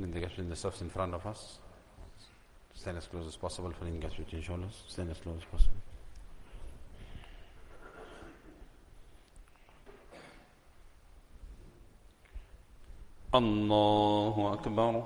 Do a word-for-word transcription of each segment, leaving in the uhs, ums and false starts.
Putting the, the stuffs in front of us. Stand as close as possible, filling gaps between shoulders. Stand as close as possible. الله أكبر.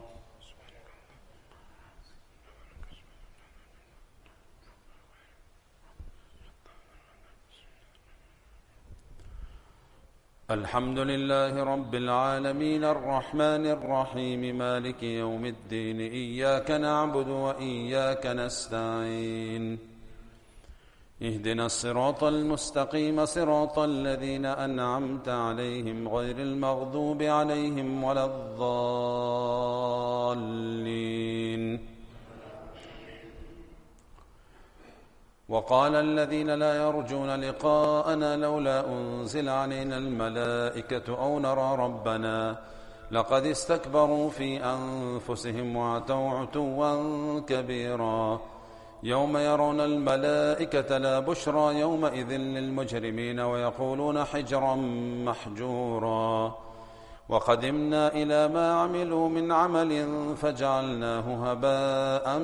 الحمد لله رب العالمين الرحمن الرحيم مالك يوم الدين إياك نعبد وإياك نستعين اهدنا الصراط المستقيم صراط الذين أنعمت عليهم غير المغضوب عليهم ولا الضالين. وقال الذين لا يرجون لقاءنا لولا أنزل علينا الملائكة أو نرى ربنا لقد استكبروا في أنفسهم وعتوا عتوا كبيرا يوم يرون الملائكة لا بشرى يومئذ للمجرمين ويقولون حجرا محجورا وقدمنا إلى ما عملوا من عمل فجعلناه هباء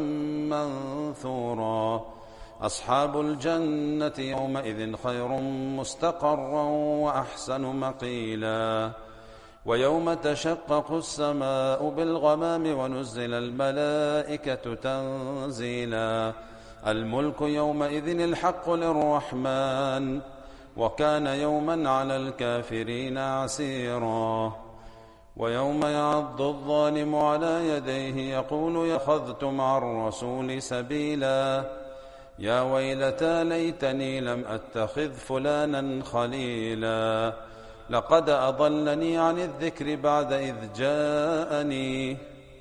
منثورا أصحاب الجنة يومئذ خير مستقرا وأحسن مقيلا ويوم تشقق السماء بالغمام ونزل الملائكة تنزيلا الملك يومئذ الحق للرحمن وكان يوما على الكافرين عسيرا ويوم يعض الظالم على يديه يقول أخذتم عن الرسول سبيلا يا ويلتى ليتني لم أتخذ فلانا خليلا لقد أضلني عن الذكر بعد إذ جاءني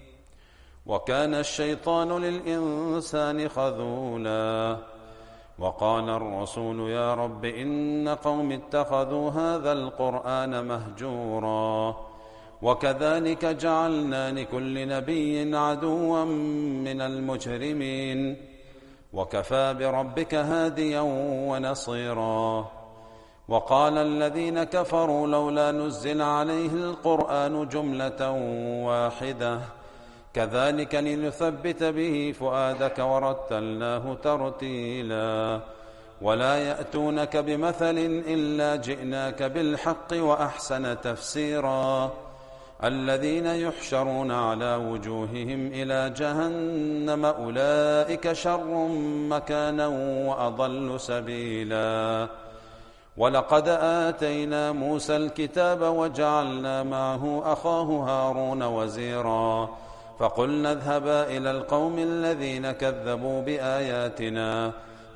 وكان الشيطان للإنسان خذولا وقال الرسول يا رب إن قوم اتخذوا هذا القرآن مهجورا وكذلك جعلنا لكل نبي عدوا من المجرمين وكفى بربك هاديا ونصيرا وقال الذين كفروا لولا نزل عليه القرآن جملة واحدة كذلك لنثبت به فؤادك ورتلناه ترتيلا ولا يأتونك بمثل إلا جئناك بالحق وأحسن تفسيرا الذين يحشرون على وجوههم إلى جهنم أولئك شر مكانا وأضل سبيلا ولقد آتينا موسى الكتاب وجعلنا معه أخاه هارون وزيرا فقلنا اذهبا إلى القوم الذين كذبوا بآياتنا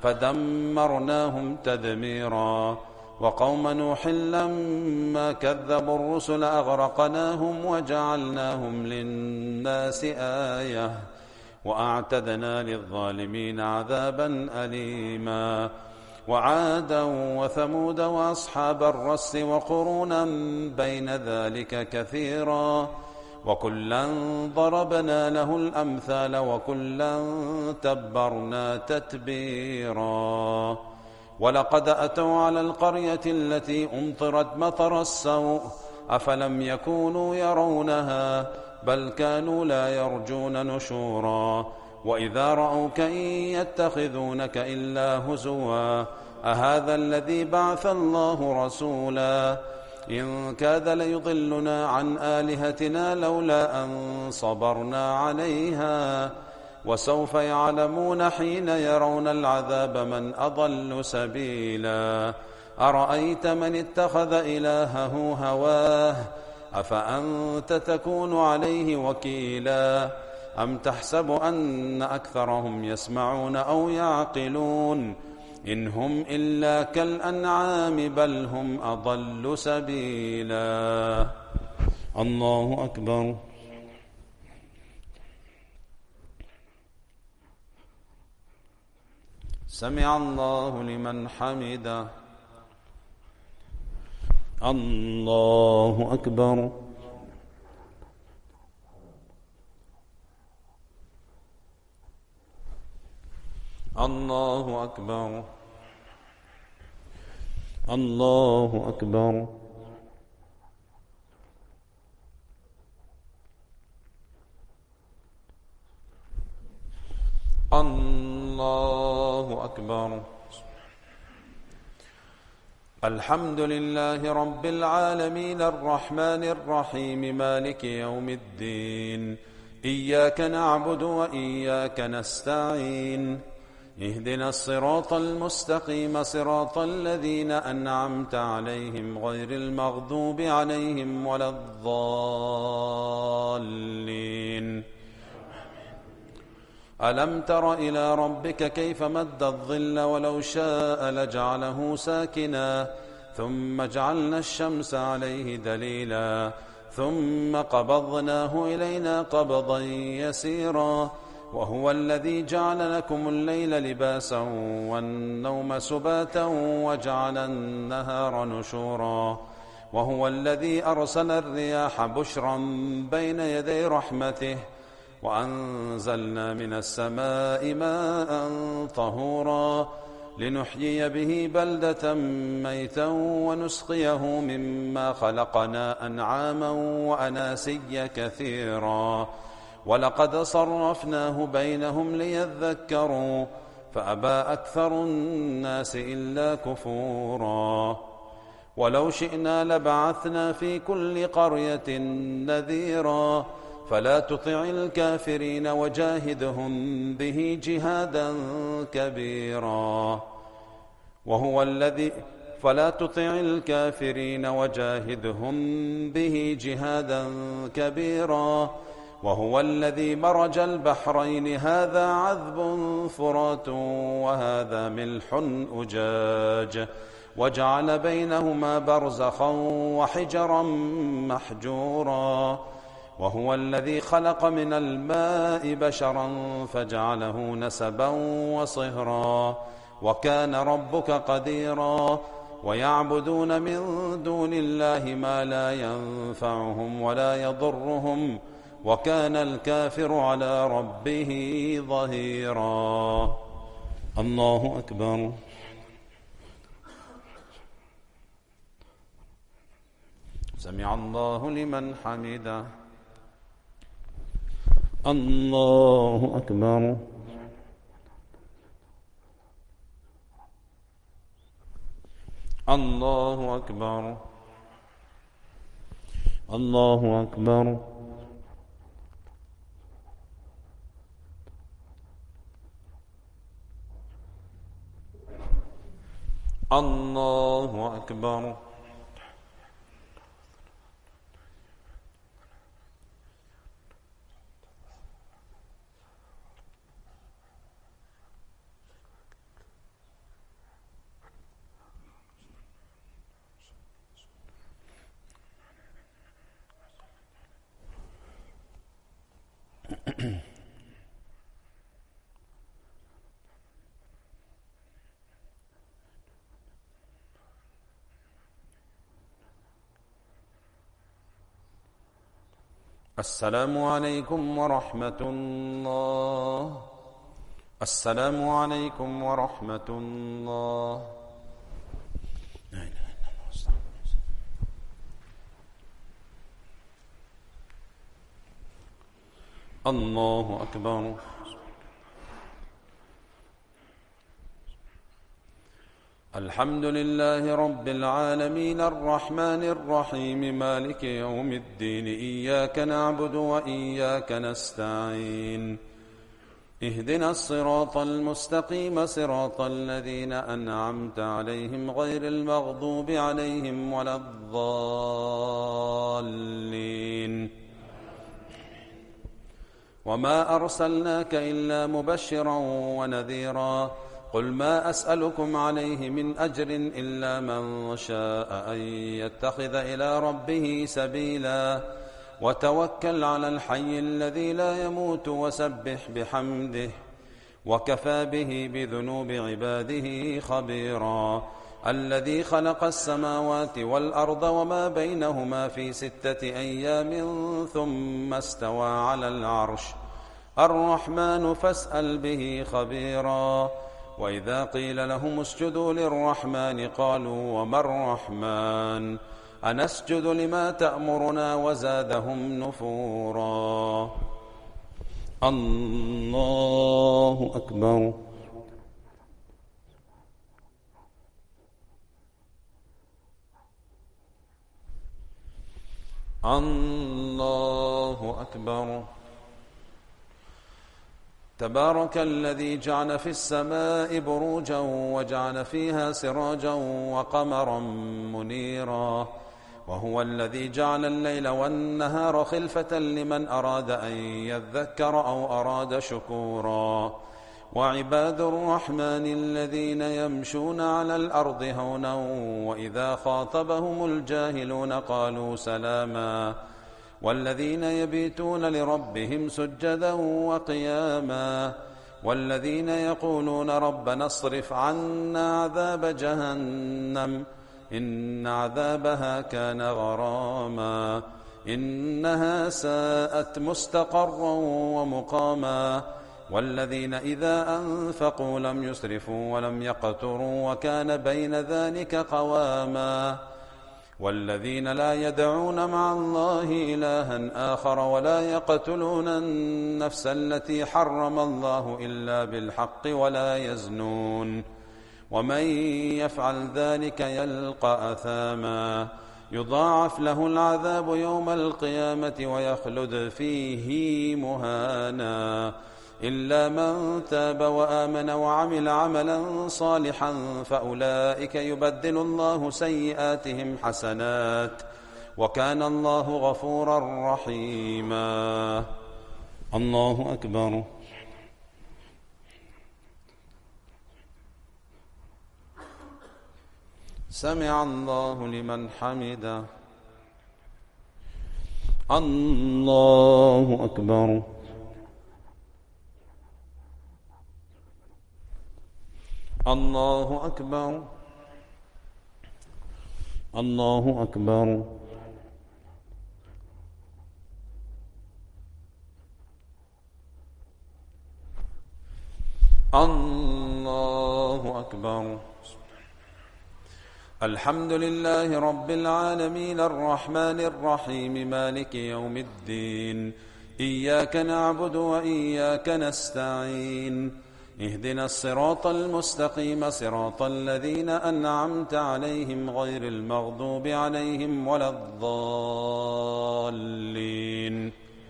فدمرناهم تدميرا وقوم نوح لما كذبوا الرسل أغرقناهم وجعلناهم للناس آية وأعتدنا للظالمين عذابا أليما وعادا وثمود وأصحاب الرس وقرونا بين ذلك كثيرا وكلا ضربنا له الأمثال وكلا تبرنا تتبيرا ولقد أتوا على القرية التي أمطرت مطر السوء أفلم يكونوا يرونها بل كانوا لا يرجون نشورا وإذا رأوك إن يتخذونك إلا هزوا أهذا الذي بعث الله رسولا إن كاد ليضلنا عن آلهتنا لولا أن صبرنا عليها وسوف يعلمون حين يرون العذاب من أضل سبيلا أرأيت من اتخذ إلهه هواه أفأنت تكون عليه وكيلا أم تحسب أن أكثرهم يسمعون أو يعقلون إن هم إلا كالأنعام بل هم أضل سبيلا. الله أكبر. سمع الله لمن حمده. الله أكبر. الله أكبر. الله أكبر. أكبر. الحمد لله رب العالمين الرحمن الرحيم مالك يوم الدين. إياك نعبد وإياك نستعين. اهدنا الصراط المستقيم صراط الذين أنعمت عليهم غير المغضوب عليهم ولا الضالين. ألم تر إلى ربك كيف مد الظل ولو شاء لجعله ساكنا ثم جعلنا الشمس عليه دليلا ثم قبضناه إلينا قبضا يسيرا وهو الذي جعل لكم الليل لباسا والنوم سباتا وجعل النهار نشورا وهو الذي أرسل الرياح بشرا بين يدي رحمته وأنزلنا من السماء ماء طهورا لنحيي به بلدة ميتا ونسقيه مما خلقنا أنعاما وأناسيا كثيرا ولقد صرفناه بينهم ليذكروا فأبى أكثر الناس إلا كفورا ولو شئنا لبعثنا في كل قرية نذيرا فلا تطع الكافرين وجاهدهم به جهادا كبيرا وهو الذي فلا تطع الكافرين وجاهدهم به جهادا كبيرا وهو الذي مرج البحرين هذا عذب فرات وهذا ملح أجاج وجعل بينهما برزخا وحجرا محجورا وهو الذي خلق من الماء بشرا فجعله نسبا وصهرا وكان ربك قديرا ويعبدون من دون الله ما لا ينفعهم ولا يضرهم وكان الكافر على ربه ظهيرا. الله أكبر. سمع الله لمن حمده. الله أكبر. الله أكبر. الله أكبر. الله أكبر. السلام عليكم ورحمة الله. السلام عليكم ورحمة الله. لا إله إلا الله. الله أكبر. الحمد لله رب العالمين الرحمن الرحيم مالك يوم الدين. إياك نعبد وإياك نستعين. اهدنا الصراط المستقيم صراط الذين أنعمت عليهم غير المغضوب عليهم ولا الضالين. وما أرسلناك إلا مبشرا ونذيرا. قل ما أسألكم عليه من أجر إلا من شاء أن يتخذ إلى ربه سبيلا وتوكل على الحي الذي لا يموت وسبح بحمده وكفى به بذنوب عباده خبيرا. الذي خلق السماوات والأرض وما بينهما في ستة أيام ثم استوى على العرش الرحمن فاسأل به خبيرا. وإذا قيل لهم اسجدوا للرحمن قالوا وما الرحمن أنسجد لما تأمرنا وزادهم نفورا. الله أكبر. الله أكبر. تبارك الذي جعل في السماء بروجا وجعل فيها سراجا وقمرا منيرا، وهو الذي جعل الليل والنهار خلفة لمن أراد أن يذكر أو أراد شكورا. وعباد الرحمن الذين يمشون على الأرض هونا وإذا خاطبهم الجاهلون قالوا سلاما، والذين يبيتون لربهم سجدا وقياما، والذين يقولون ربنا اصرف عنا عذاب جهنم إن عذابها كان غراما إنها ساءت مستقرا ومقاما، والذين إذا أنفقوا لم يسرفوا ولم يقتروا وكان بين ذلك قواما، والذين لا يدعون مع الله إلها آخر ولا يقتلون النفس التي حرم الله إلا بالحق ولا يزنون، ومن يفعل ذلك يلقى أثاما يضاعف له العذاب يوم القيامة ويخلد فيه مهانا، إلا من تاب وآمن وعمل عملا صالحا فأولئك يبدل الله سيئاتهم حسنات وكان الله غفورا رحيما. الله أكبر. سمع الله لمن حمده. الله أكبر. الله أكبر. الله أكبر. الله أكبر. الحمد لله رب العالمين الرحمن الرحيم مالك يوم الدين، إياك نعبد وإياك نستعين، اهدنا الصراط المستقيم صراط الذين أنعمت عليهم غير المغضوب عليهم ولا الضالين.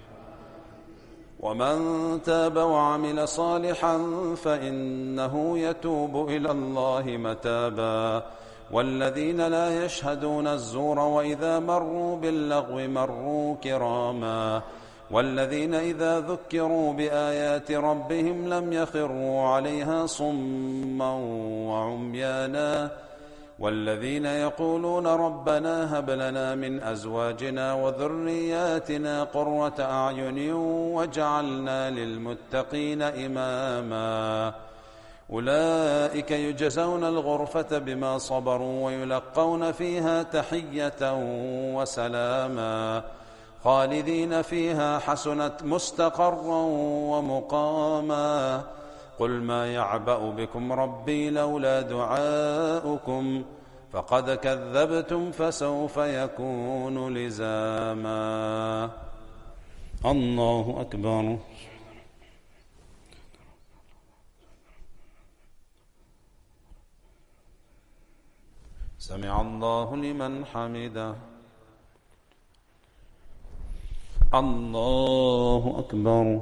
ومن تاب وعمل صالحا فإنه يتوب إلى الله متابا، والذين لا يشهدون الزور وإذا مروا باللغو مروا كراما، والذين إذا ذكروا بآيات ربهم لم يخروا عليها صما وعميانا، والذين يقولون ربنا هب لنا من أزواجنا وذرياتنا قرة أعين واجعلنا للمتقين إماما، أولئك يجزون الغرفة بما صبروا ويلقون فيها تحية وسلاما، خالدين فيها حسنت مستقرا ومقاما. قل ما يعبأ بكم ربي لولا دعاؤكم فقد كذبتم فسوف يكون لزاما. الله أكبر. سمع الله لمن حمده. الله أكبر.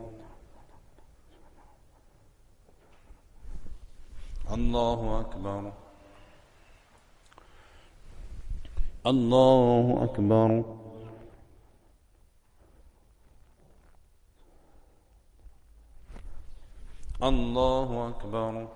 الله أكبر. الله أكبر. الله أكبر.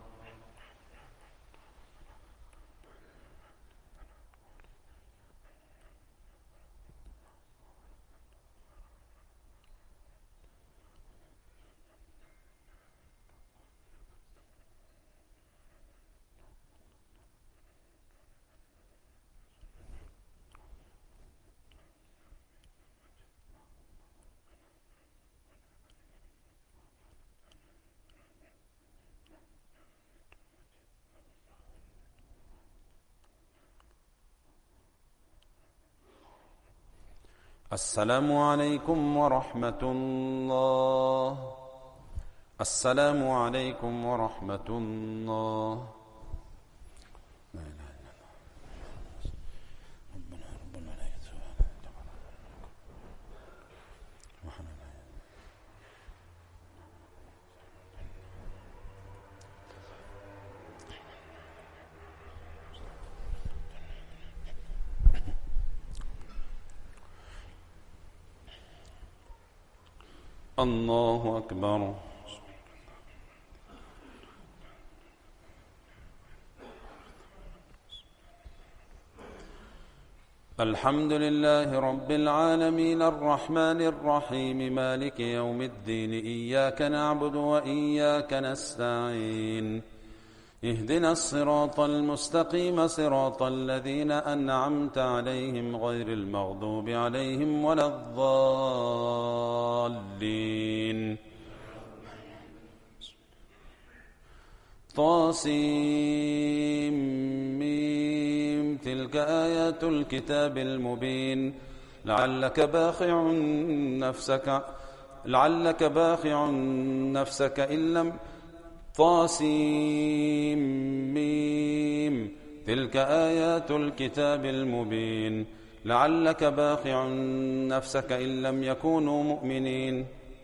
السلام عليكم ورحمة الله. السلام عليكم ورحمة الله. لا إله إلا الله. ربنا ربنا لا يتوب. الله أكبر. الحمد لله رب العالمين الرحمن الرحيم مالك يوم الدين إياك نعبد وإياك نستعين اهدنا الصراط المستقيم صراط الذين أنعمت عليهم غير المغضوب عليهم ولا الضالين. طاسيم تلك آيات الكتاب المبين لعلك باخع نفسك لعلك باخع نفسك إن لم طاسيم تلك آيات الكتاب المبين لعلك باخع نفسك إن لم يكونوا مؤمنين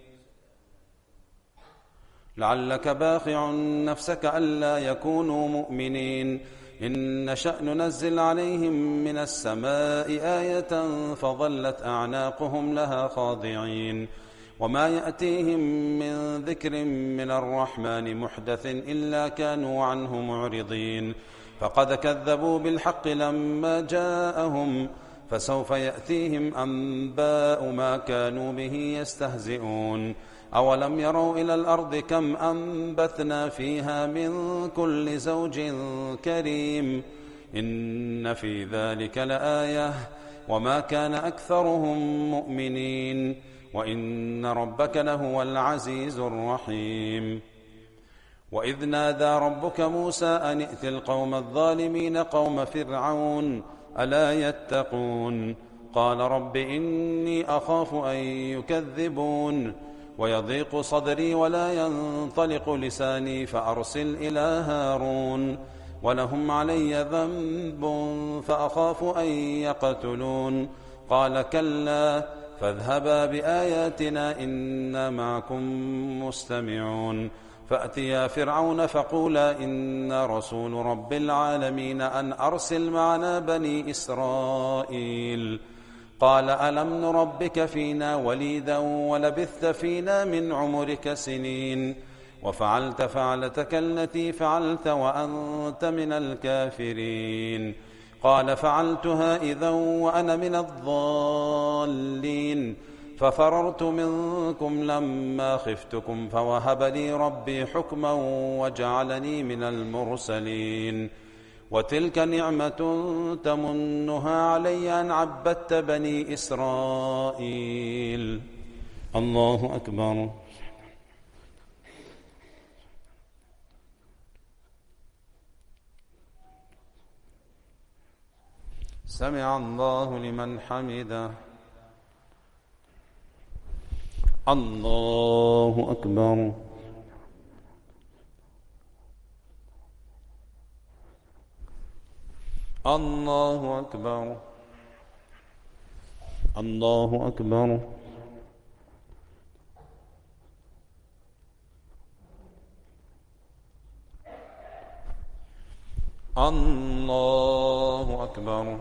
لعلك باخع نفسك ألا يكونوا مؤمنين إن نشأ ننزل عليهم من السماء آية فظلت أعناقهم لها خاضعين وما يأتيهم من ذكر من الرحمن محدث إلا كانوا عنه معرضين فقد كذبوا بالحق لما جاءهم فسوف يأتيهم أنباء ما كانوا به يستهزئون أولم يروا إلى الأرض كم أنبتنا فيها من كل زوج كريم إن في ذلك لآية وما كان أكثرهم مؤمنين وإن ربك لهو العزيز الرحيم. وإذ نادى ربك موسى أن ائت القوم الظالمين قوم فرعون ألا يتقون قال رب إني أخاف أن يكذبون ويضيق صدري ولا ينطلق لساني فأرسل إلى هارون ولهم علي ذنب فأخاف أن يقتلون قال كلا فاذهبا بآياتنا إنا معكم مستمعون فأتيا فرعون فقولا إنا رسول رب العالمين أن أرسل معنا بني إسرائيل قال ألم نربك فينا وليدا ولبثت فينا من عمرك سنين وفعلت فعلتك التي فعلت وأنت من الكافرين قال فعلتها إذا وأنا من الضالين ففررت منكم لما خفتكم فوهب لي ربي حكما وجعلني من المرسلين وتلك نعمة تمنها علي أن عبدت بني إسرائيل. الله أكبر. سمع الله لمن حمده. الله أكبر. الله أكبر. الله أكبر. الله أكبر.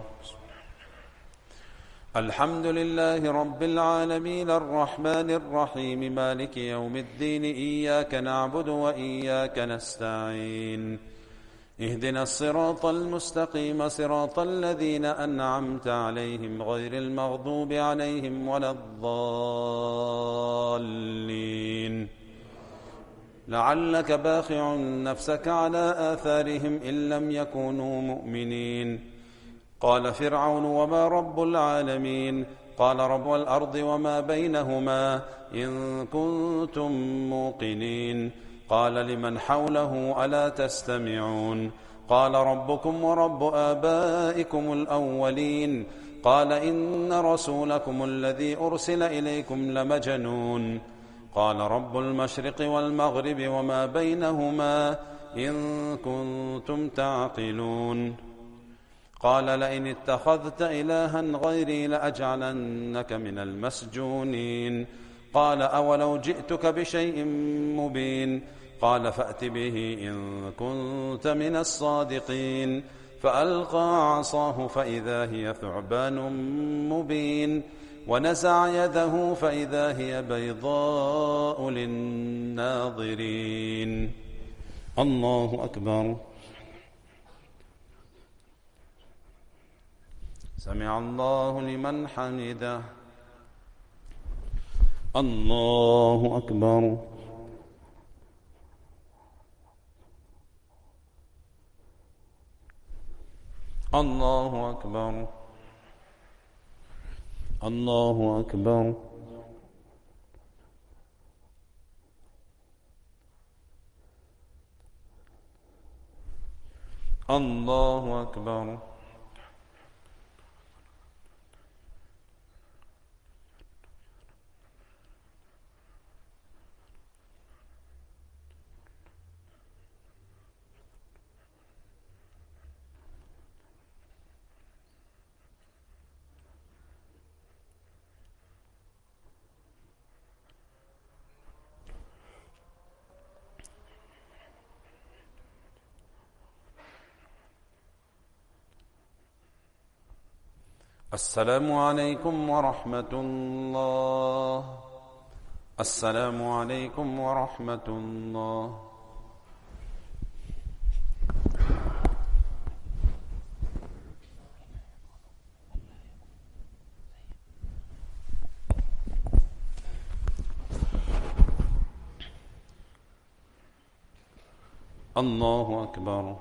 الحمد لله رب العالمين الرحمن الرحيم مالك يوم الدين إياك نعبد وإياك نستعين اهدنا الصراط المستقيم صراط الذين أنعمت عليهم غير المغضوب عليهم ولا الضالين لعلك باخع نفسك على آثارهم إن لم يكونوا مؤمنين قال فرعون وما رب العالمين قال رب الأرض وما بينهما إن كنتم موقنين قال لمن حوله ألا تستمعون قال ربكم ورب آبائكم الأولين قال إن رسولكم الذي أرسل إليكم لمجنون قال رب المشرق والمغرب وما بينهما إن كنتم تعقلون قال لئن اتخذت إلها غيري لأجعلنك من المسجونين قال أولو جئتك بشيء مبين قال فأت به إن كنت من الصادقين فألقى عصاه فإذا هي ثعبان مبين ونزع يده فإذا هي بيضاء للناظرين. الله أكبر. سمع الله لمن حمده. الله أكبر. الله أكبر. الله أكبر. الله أكبر. السلام عليكم ورحمة الله. السلام عليكم ورحمة الله. الله أكبر.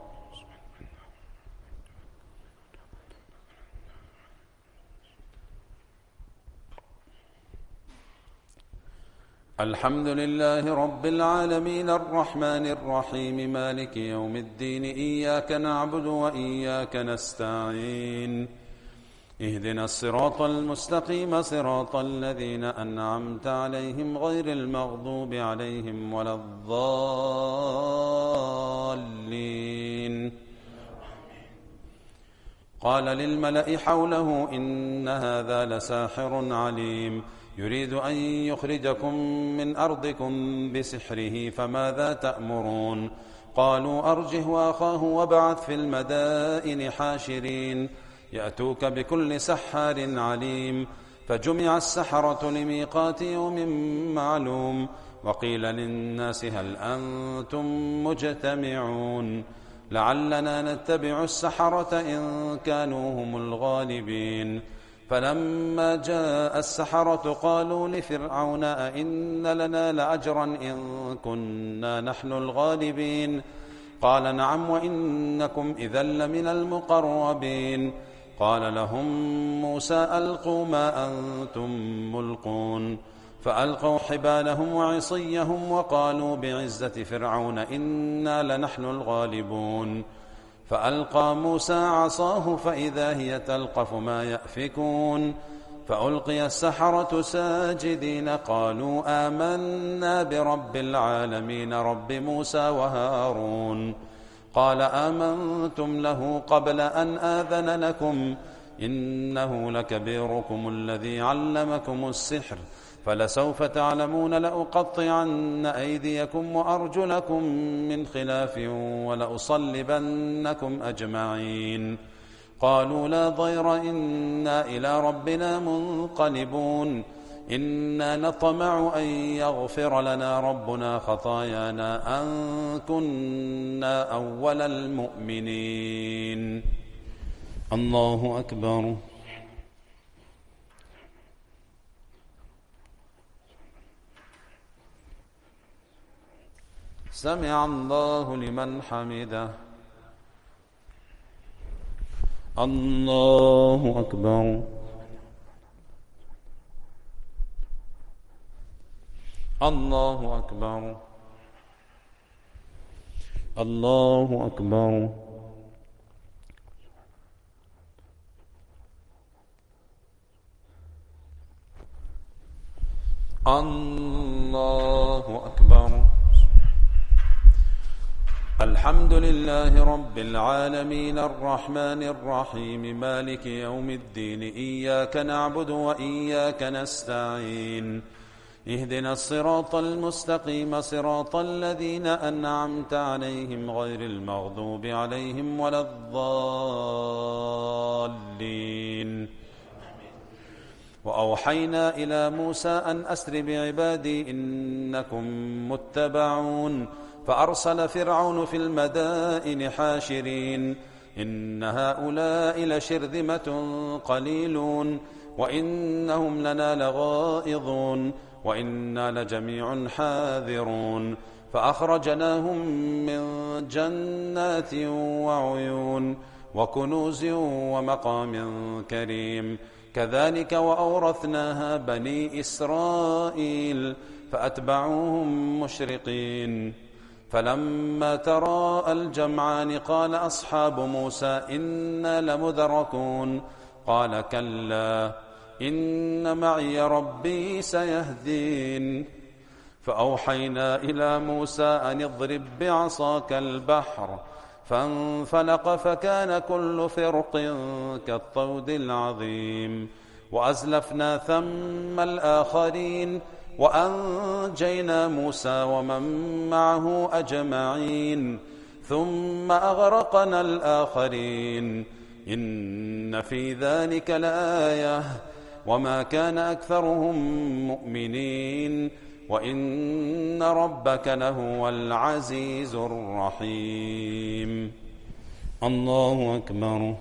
الحمد لله رب العالمين الرحمن الرحيم مالك يوم الدين إياك نعبد وإياك نستعين اهدنا الصراط المستقيم صراط الذين أنعمت عليهم غير المغضوب عليهم ولا الضالين. قال للملأ حوله إن هذا لساحر عليم يريد أن يخرجكم من أرضكم بسحره فماذا تأمرون؟ قالوا أرجه وأخاه وابعث في المدائن حاشرين يأتوك بكل سحار عليم. فجمع السحرة لميقات يوم معلوم وقيل للناس هل أنتم مجتمعون لعلنا نتبع السحرة إن كانوا هم الغالبين. فلما جاء السحرة قالوا لفرعون أئن لنا لأجرا إن كنا نحن الغالبين قال نعم وإنكم إذا لمن المقربين. قال لهم موسى ألقوا ما أنتم ملقون فألقوا حبالهم وعصيهم وقالوا بعزة فرعون إنا لنحن الغالبون. فألقى موسى عصاه فإذا هي تلقف ما يأفكون فألقي السحرة ساجدين قالوا آمنا برب العالمين رب موسى وهارون. قال آمنتم له قبل أن آذن لكم إنه لكبيركم الذي علمكم السحر فلسوف تعلمون لأقطعن أيديكم وأرجلكم من خلاف ولأصلبنكم أجمعين. قالوا لا ضير إنا إلى ربنا منقلبون إنا نطمع أن يغفر لنا ربنا خطايانا أن كنا أول المؤمنين. الله أكبر. سمع الله لمن حمده. الله أكبر. الله أكبر. الله أكبر. الله أكبر. الحمد لله رب العالمين الرحمن الرحيم مالك يوم الدين إياك نعبد وإياك نستعين اهدنا الصراط المستقيم صراط الذين أنعمت عليهم غير المغضوب عليهم ولا الضالين. وأوحينا إلى موسى أن أسر بعبادي إنكم متبعون فأرسل فرعون في المدائن حاشرين إن هؤلاء لشرذمة قليلون وإنهم لنا لغائظون وإنا لجميع حاذرون فأخرجناهم من جنات وعيون وكنوز ومقام كريم كذلك وأورثناها بني إسرائيل فأتبعوهم مشرقين فلما تراءى الجمعان قال أصحاب موسى إنا لمدركون قال كلا إن معي ربي سيهدين فأوحينا إلى موسى أن اضرب بعصاك البحر فانفلق فكان كل فرق كالطود العظيم وأزلفنا ثم الآخرين وأنجينا موسى ومن معه أجمعين ثم أغرقنا الآخرين إن في ذلك لآية وما كان أكثرهم مؤمنين وإن ربك لهو العزيز الرحيم. الله أكبر.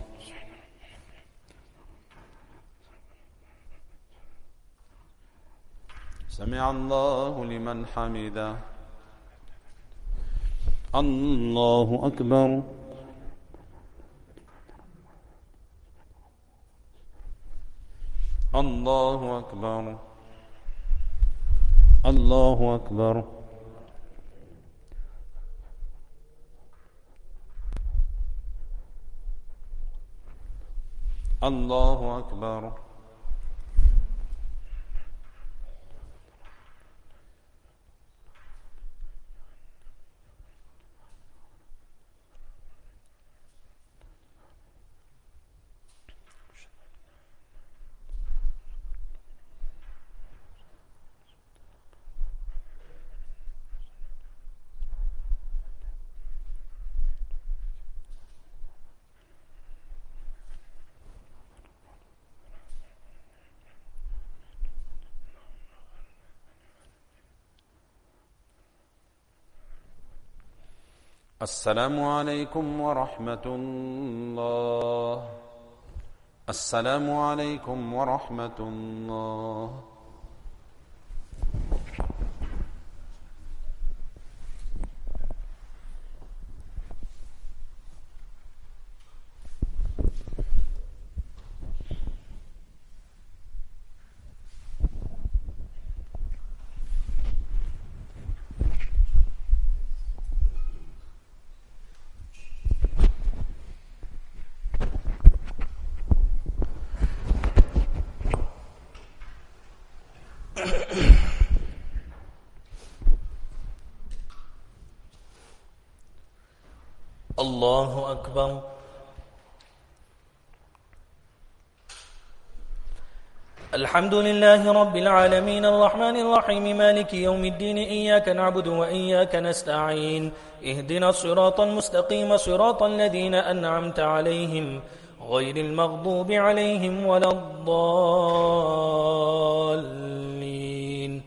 سمع الله لمن حمده. الله أكبر. الله أكبر. الله أكبر. الله أكبر. السلام عليكم ورحمة الله. السلام عليكم ورحمة الله. الله أكبر. الحمد لله رب العالمين الرحمن الرحيم مالك يوم الدين إياك نعبد وإياك نستعين اهدنا الصراط المستقيم صراط الذين أنعمت عليهم غير المغضوب عليهم ولا الضالين.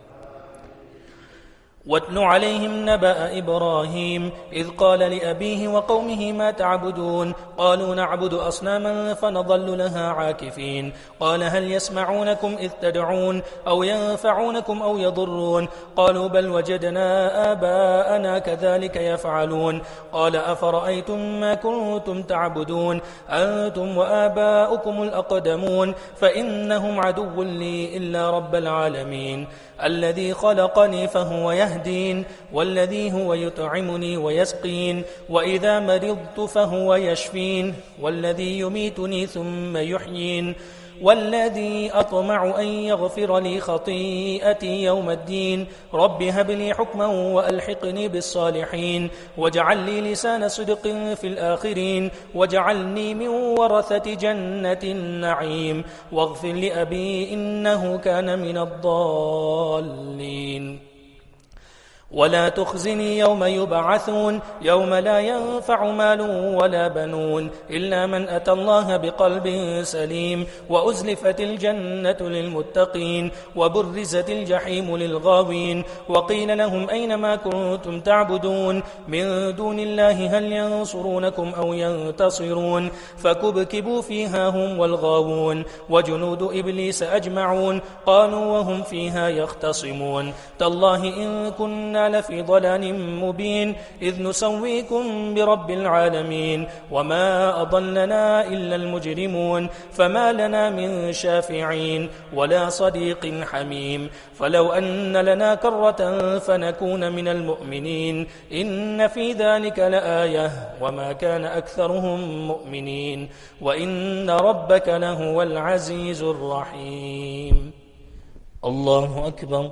واتل عليهم نبأ إبراهيم إذ قال لأبيه وقومه ما تعبدون قالوا نعبد أصناما فنظل لها عاكفين قال هل يسمعونكم إذ تدعون أو ينفعونكم أو يضرون قالوا بل وجدنا آباءنا كذلك يفعلون قال أفرأيتم ما كنتم تعبدون أنتم وآباؤكم الأقدمون فإنهم عدو لي إلا رب العالمين الذي خلقني فهو يهدين والذي هو يطعمني ويسقين وإذا مرضت فهو يشفين والذي يميتني ثم يحيين والذي أطمع أن يغفر لي خطيئتي يوم الدين رب هب لي حكما وألحقني بالصالحين واجعل لي لسان صدق في الآخرين واجعلني من ورثة جنة النعيم واغفر لأبي إنه كان من الضالين ولا تخزني يوم يبعثون يوم لا ينفع مال ولا بنون إلا من أتى الله بقلب سليم وأزلفت الجنة للمتقين وبرزت الجحيم للغاوين وقيل لهم أين ما كنتم تعبدون من دون الله هل ينصرونكم أو ينتصرون فكبكبوا فيها هم والغاوون وجنود إبليس أجمعون قالوا وهم فيها يختصمون تالله إن كنا لفي ضلال مبين إذ نسويكم برب العالمين وما أضلنا إلا المجرمون فما لنا من شافعين ولا صديق حميم فلو أن لنا كرة فنكون من المؤمنين إن في ذلك لآية وما كان أكثرهم مؤمنين وإن ربك لهو العزيز الرحيم الله أكبر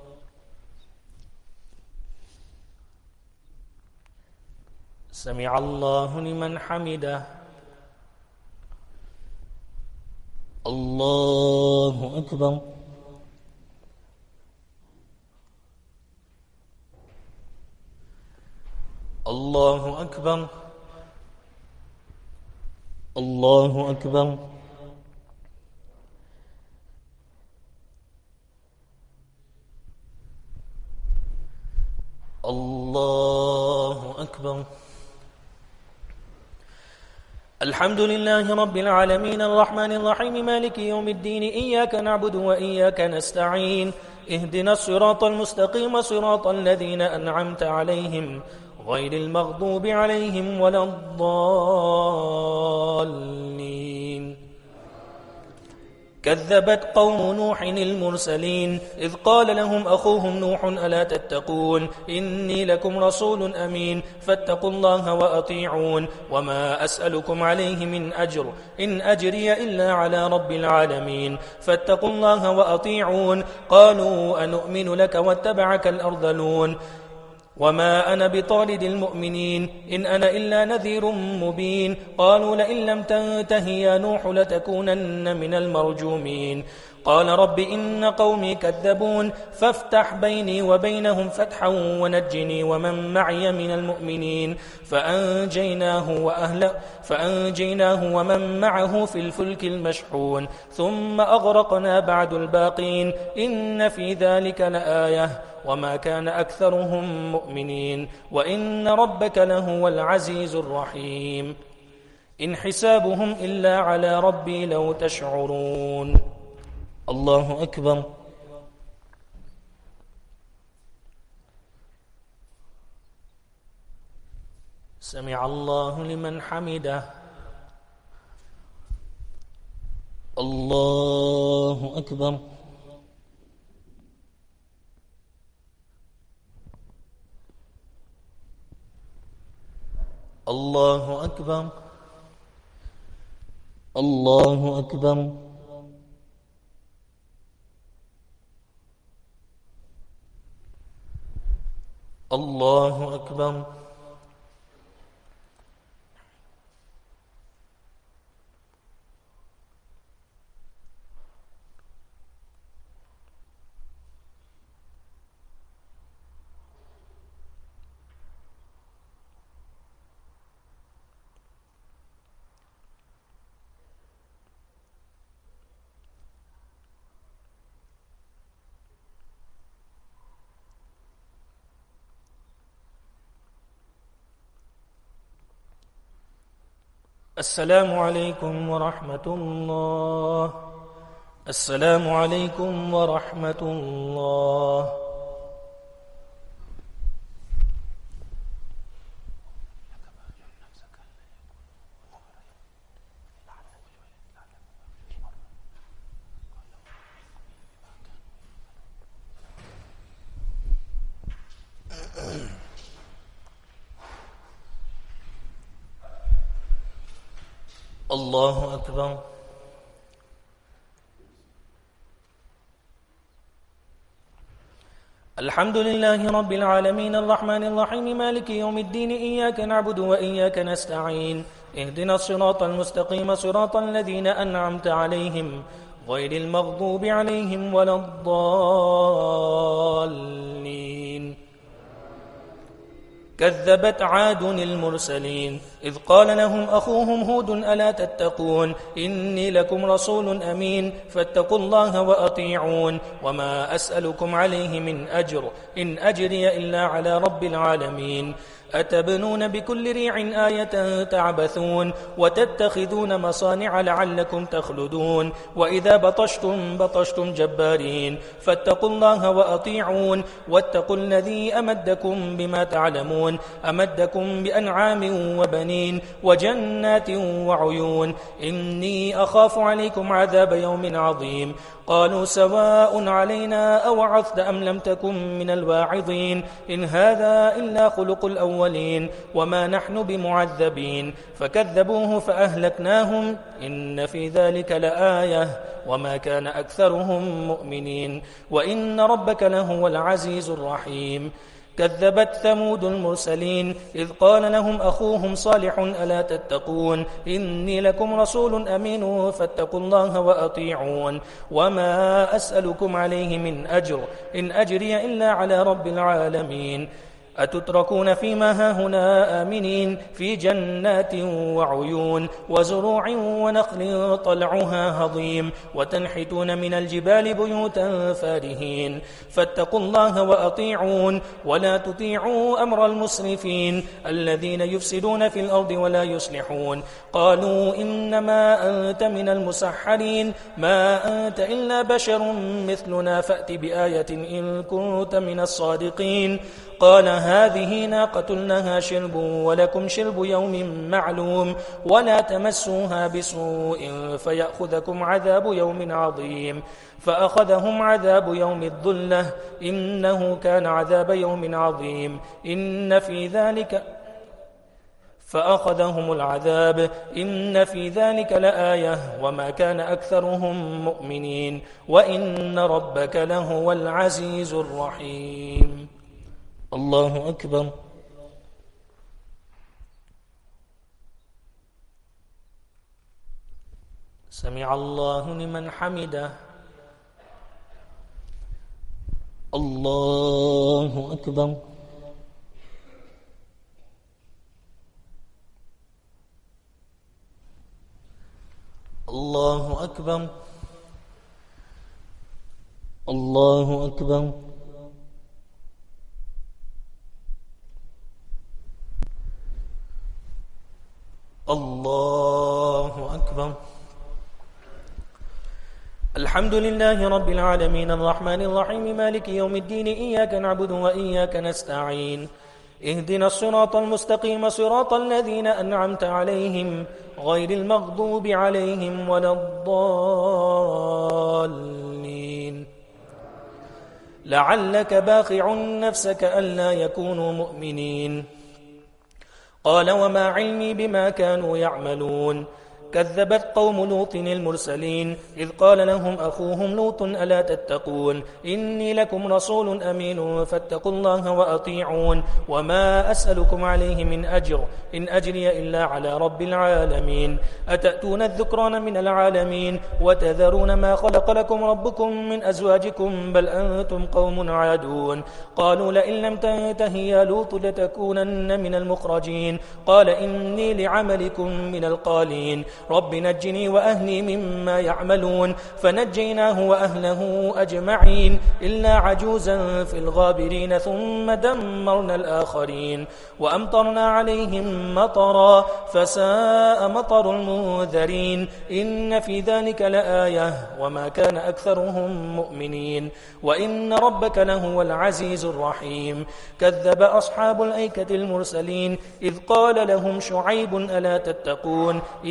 سمع الله لمن حمده الله أكبر الله أكبر الله أكبر الله أكبر الحمد لله رب العالمين الرحمن الرحيم مالك يوم الدين إياك نعبد وإياك نستعين اهدنا الصراط المستقيم صراط الذين أنعمت عليهم غير المغضوب عليهم ولا الضالين كذبت قوم نوح المرسلين إذ قال لهم أخوهم نوح ألا تتقون إني لكم رسول أمين فاتقوا الله وأطيعون وما أسألكم عليه من أجر إن أجري إلا على رب العالمين فاتقوا الله وأطيعون قالوا أنؤمن لك واتبعك الأرذلون وما أنا بطارد المؤمنين إن أنا إلا نذير مبين قالوا لئن لم تنته يا نوح لتكونن من المرجومين قال رب إن قومي كذبون فافتح بيني وبينهم فتحا ونجني ومن معي من المؤمنين فأنجيناه وأهله فأنجيناه ومن معه في الفلك المشحون ثم أغرقنا بعد الباقين إن في ذلك لآية وما كان أكثرهم مؤمنين وإن ربك لهو العزيز الرحيم إن حسابهم إلا على ربي لو تشعرون الله أكبر سمع الله لمن حمده الله أكبر الله أكبر الله أكبر الله أكبر السلام عليكم ورحمة الله السلام عليكم ورحمة الله الله أكبر الحمد لله رب العالمين الرحمن الرحيم مالك يوم الدين إياك نعبد وإياك نستعين اهدنا الصراط المستقيم صراط الذين أنعمت عليهم غير المغضوب عليهم ولا الضالين. كذبت عاد المرسلين إذ قال لهم أخوهم هود ألا تتقون إني لكم رسول أمين فاتقوا الله وأطيعون وما أسألكم عليه من أجر إن أجري إلا على رب العالمين. أتبنون بكل ريع آية تعبثون وتتخذون مصانع لعلكم تخلدون وإذا بطشتم بطشتم جبارين فاتقوا الله وأطيعون واتقوا الذي أمدكم بما تعلمون أمدكم بأنعام وبنين وجنات وعيون إني أخاف عليكم عذاب يوم عظيم. قالوا سواء علينا أوعظت أم لم تكن من الواعظين إن هذا إلا خلق الأولين وما نحن بمعذبين فكذبوه فأهلكناهم إن في ذلك لآية وما كان أكثرهم مؤمنين وإن ربك لهو العزيز الرحيم. كذبت ثمود المرسلين إذ قال لهم أخوهم صالح ألا تتقون إني لكم رسول أمين فاتقوا الله وأطيعون وما أسألكم عليه من أجر إن أجري إلا على رب العالمين. أتتركون فيما هاهنا آمنين في جنات وعيون وزروع ونخل طلعها هضيم وتنحتون من الجبال بيوتا فارهين فاتقوا الله وأطيعون ولا تطيعوا أمر المسرفين الذين يفسدون في الأرض ولا يصلحون. قالوا إنما أنت من المسحرين ما أنت إلا بشر مثلنا فأت بآية إن كنت من الصادقين. قال هذه ناقة لها شرب ولكم شرب يوم معلوم ولا تمسوها بسوء فيأخذكم عذاب يوم عظيم. فأخذهم عذاب يوم الظلة إنه كان عذاب يوم عظيم إن في ذلك فأخذهم العذاب إن في ذلك لآية وما كان أكثرهم مؤمنين وإن ربك لهو العزيز الرحيم. الله أكبر. سمع الله لمن حمده. الله أكبر. الله أكبر. الله أكبر. الله أكبر. الحمد لله رب العالمين الرحمن الرحيم مالك يوم الدين إياك نعبد وإياك نستعين اهدنا الصراط المستقيم صراط الذين أنعمت عليهم غير المغضوب عليهم ولا الضالين. لعلك باخع نفسك ألا يكونوا مؤمنين. قال وما علمي بما كانوا يعملون. كذبت قوم لوط المرسلين إذ قال لهم أخوهم لوط ألا تتقون إني لكم رسول أمين فاتقوا الله وأطيعون وما أسألكم عليه من أجر إن أجري إلا على رب العالمين. أتأتون الذكران من العالمين وتذرون ما خلق لكم ربكم من أزواجكم بل أنتم قوم عادون. قالوا لئن لم تنته يا لوط لتكونن من المخرجين. قال إني لعملكم من القالين. رب نجني وأهلي مما يعملون. فنجيناه وأهله أجمعين إلا عجوزا في الغابرين ثم دمرنا الآخرين وأمطرنا عليهم مطرا فساء مطر المنذرين إن في ذلك لآية وما كان أكثرهم مؤمنين وإن ربك لهو العزيز الرحيم. كذب أصحاب الأيكة المرسلين إذ قال لهم شعيب ألا تتقون إني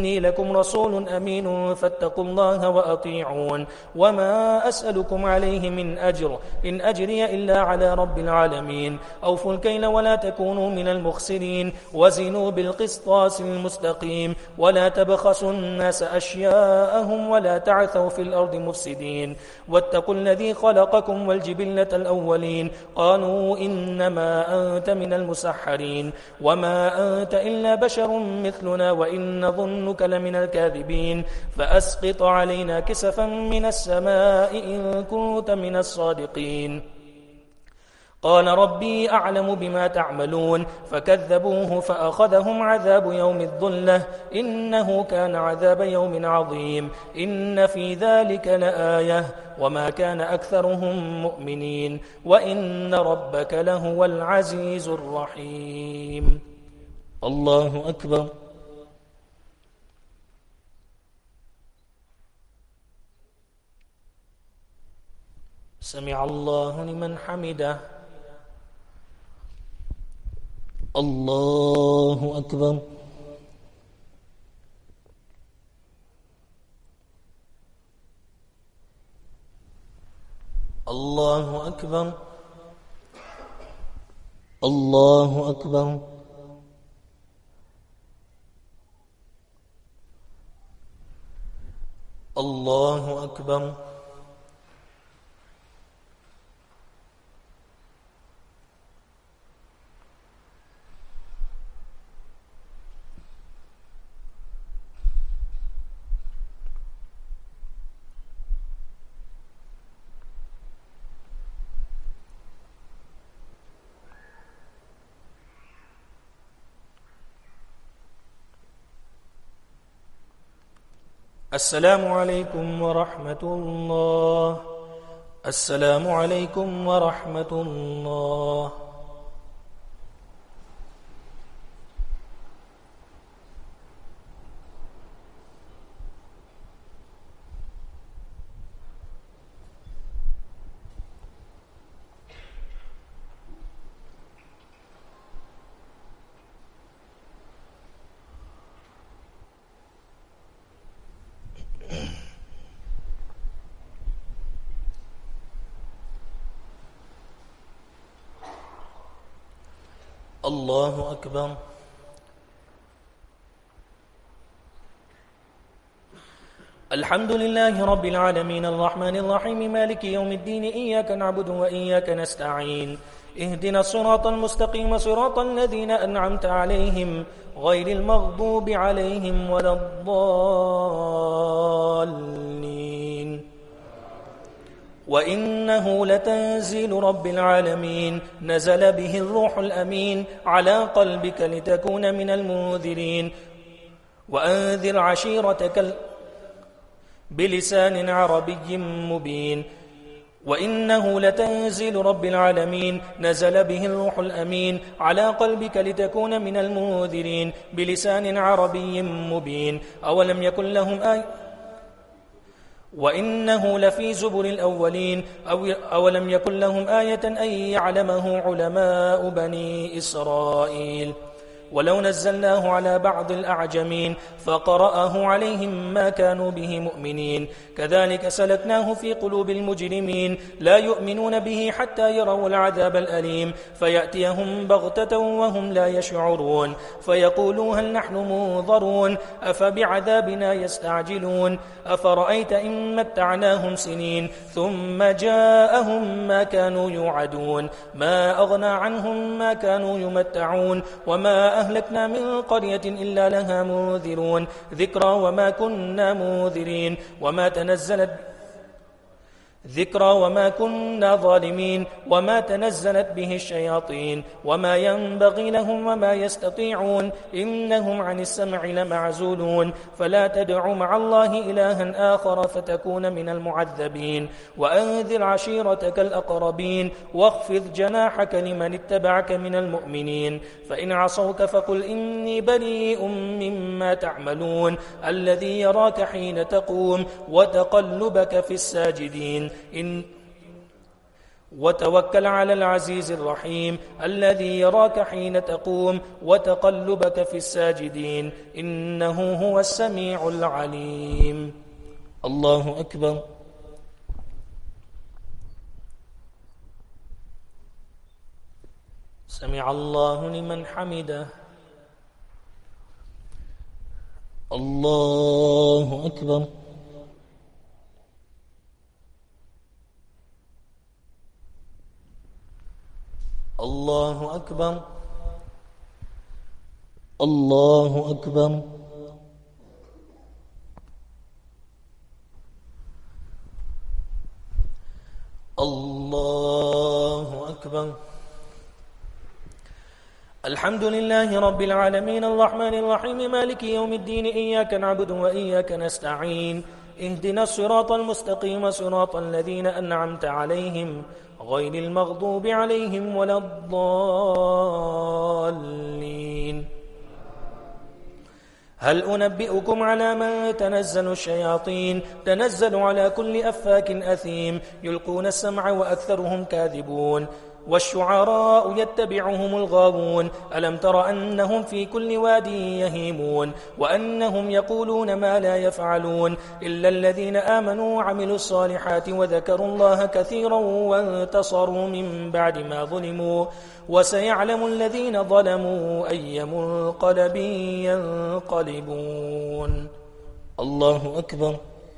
إني لكم رسول أمين فاتقوا الله وأطيعون وما أسألكم عليه من أجر إن أجري إلا على رب العالمين أوفوا الكيل ولا تكونوا من المخسرين وزنوا بالقسطاس المستقيم ولا تبخسوا الناس أشياءهم ولا تعثوا في الأرض مفسدين واتقوا الذي خلقكم والجبلة الأولين قالوا إنما أنت من المسحرين وما أنت إلا بشر مثلنا وإن نظنك لمن الكاذبين فأسقط علينا كسفا من السماء إن كنت من الصادقين قال ربي أعلم بما تعملون فكذبوه فأخذهم عذاب يوم الظلة إنه كان عذاب يوم عظيم إن في ذلك لآية وما كان أكثرهم مؤمنين وإن ربك لهو العزيز الرحيم. الله أكبر. سمع الله لمن حمده. الله أكبر. الله أكبر. الله أكبر. الله أكبر. السلام عليكم ورحمة الله. السلام عليكم ورحمة الله. الله أكبر. الحمد لله رب العالمين الرحمن الرحيم مالك يوم الدين إياك نعبد وإياك نستعين اهدنا الصراط المستقيم صراط الذين أنعمت عليهم غير المغضوب عليهم ولا الضالين وإنه لتنزيل رب العالمين نزل به الروح الأمين على قلبك لتكون من المنذرين وأنذر عشيرتك بلسان عربي مبين وإنه لتنزيل رب العالمين نزل به الروح الأمين على قلبك لتكون من المنذرين بلسان عربي مبين أولم يكن لهم آية وإنه لفي زبر الأولين أو أولم يكن لهم آية أن يعلمه علماء بني إسرائيل ولو نزلناه على بعض الأعجمين فقرأه عليهم ما كانوا به مؤمنين كذلك سلكناه في قلوب المجرمين لا يؤمنون به حتى يروا العذاب الأليم فيأتيهم بغتة وهم لا يشعرون فيقولوا هل نحن منظرون أفبعذابنا يستعجلون أفرأيت إن متعناهم سنين ثم جاءهم ما كانوا يوعدون ما أغنى عنهم ما كانوا يمتعون وما أهلكنا من قرية إلا لها منذرون ذكرى وما كنا منذرين وما تنزلت ذكرى وما كنا ظالمين وما تنزلت به الشياطين وما ينبغي لهم وما يستطيعون إنهم عن السمع لمعزولون فلا تدع مع الله إلها آخر فتكون من المعذبين وأنذر عشيرتك الأقربين واخفض جناحك لمن اتبعك من المؤمنين فإن عصوك فقل إني بريء مما تعملون الذي يراك حين تقوم وتقلبك في الساجدين إن وتوكل على العزيز الرحيم الذي يراك حين تقوم وتقلبك في الساجدين إنه هو السميع العليم. الله أكبر. سمع الله لمن حمده. الله أكبر. الله أكبر. الله أكبر. الله أكبر. الحمد لله رب العالمين الرحمن الرحيم مالك يوم الدين إياك نعبد وإياك نستعين اهدنا الصراط المستقيم صراط الذين أنعمت عليهم غير المغضوب عليهم ولا الضالين. هل أنبئكم على من تنزل الشياطين تنزل على كل أفاك أثيم يلقون السمع وأكثرهم كاذبون والشعراء يتبعهم الغاوون ألم تر أنهم في كل واد يهيمون وأنهم يقولون ما لا يفعلون إلا الذين آمنوا وعملوا الصالحات وذكروا الله كثيرا وانتصروا من بعد ما ظلموا وسيعلم الذين ظلموا أي منقلب ينقلبون. الله أكبر.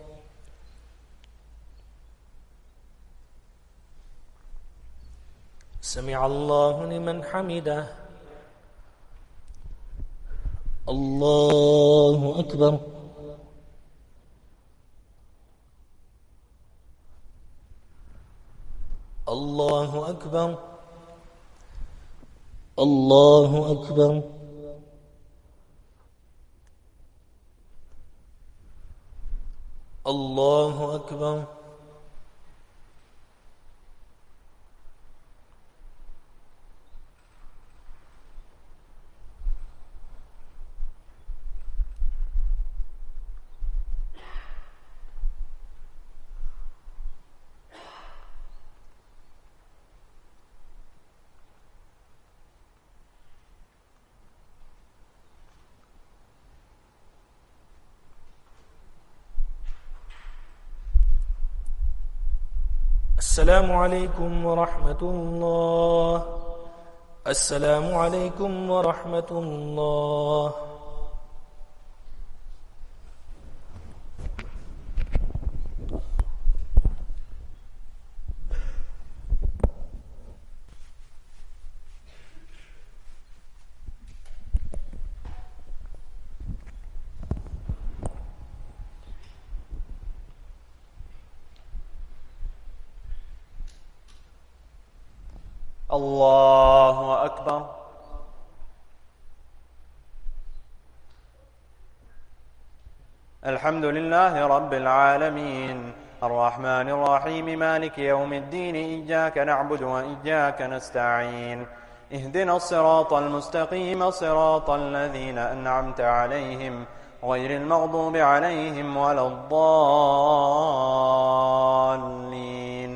سمع الله لمن حمده. الله أكبر. الله أكبر. الله أكبر. الله أكبر. السلام عليكم ورحمة الله. السلام عليكم ورحمة الله. الله أكبر. الحمد لله رب العالمين الرحمن الرحيم مالك يوم الدين إياك نعبد وإياك نستعين اهدنا الصراط المستقيم صراط الذين أنعمت عليهم غير المغضوب عليهم ولا الضالين.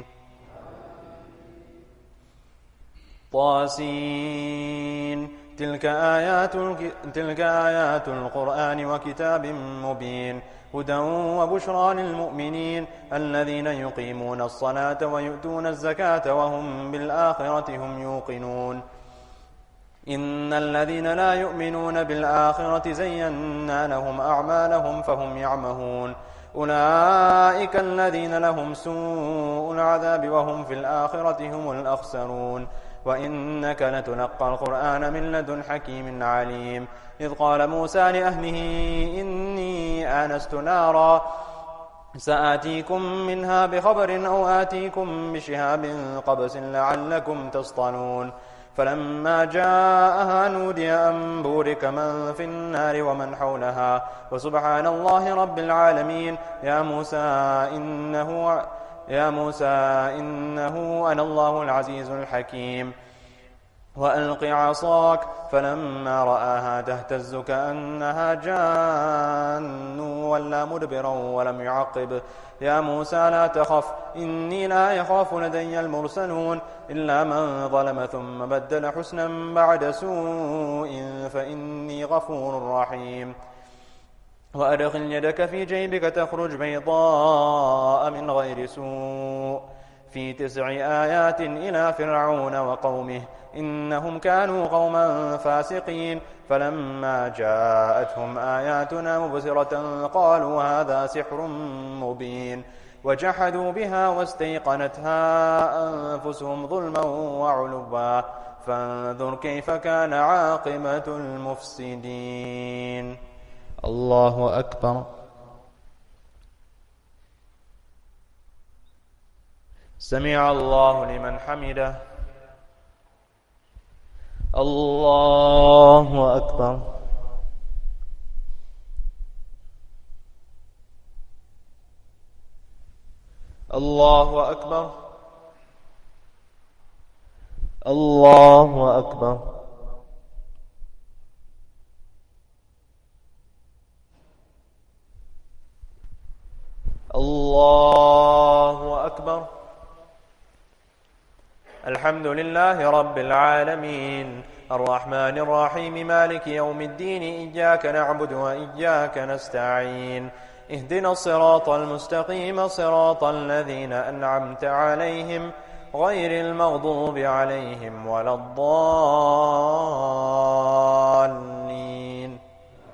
طاسين تلك آيات, تلك آيات القرآن وكتاب مبين هدى وبشرى للمؤمنين الذين يقيمون الصلاة ويؤتون الزكاة وهم بالآخرة هم يوقنون إن الذين لا يؤمنون بالآخرة زينا لهم أعمالهم فهم يعمهون أولئك الذين لهم سوء العذاب وهم في الآخرة هم الأخسرون وإنك لتلقى القرآن من لدن حكيم عليم إذ قال موسى لأهله إني آنست نارا سآتيكم منها بخبر أو آتيكم بشهاب قبس لعلكم تصطلون فلما جاءها نودي أن بورك من في النار ومن حولها وسبحان الله رب العالمين يا موسى إنه يا موسى إنه أنا الله العزيز الحكيم وألق عصاك فلما رآها تهتز كأنها جان ولا مدبرا ولم يعقب يا موسى لا تخف إني لا يخاف لدي المرسلون إلا من ظلم ثم بدل حسنا بعد سوء فإني غفور رحيم وأدخل يدك في جيبك تخرج بيضاء من غير سوء في تسع آيات إلى فرعون وقومه إنهم كانوا قوما فاسقين فلما جاءتهم آياتنا مبصرة قالوا هذا سحر مبين وجحدوا بها واستيقنتها أنفسهم ظلما وعلوا فانظر كيف كان عاقبة المفسدين. الله أكبر. سمع الله لمن حمده. الله أكبر. الله أكبر. الله أكبر. الله أكبر. الحمد لله رب العالمين الرحمن الرحيم مالك يوم الدين إياك نعبد وإياك نستعين اهدنا الصراط المستقيم صراط الذين أنعمت عليهم غير المغضوب عليهم ولا الضالين.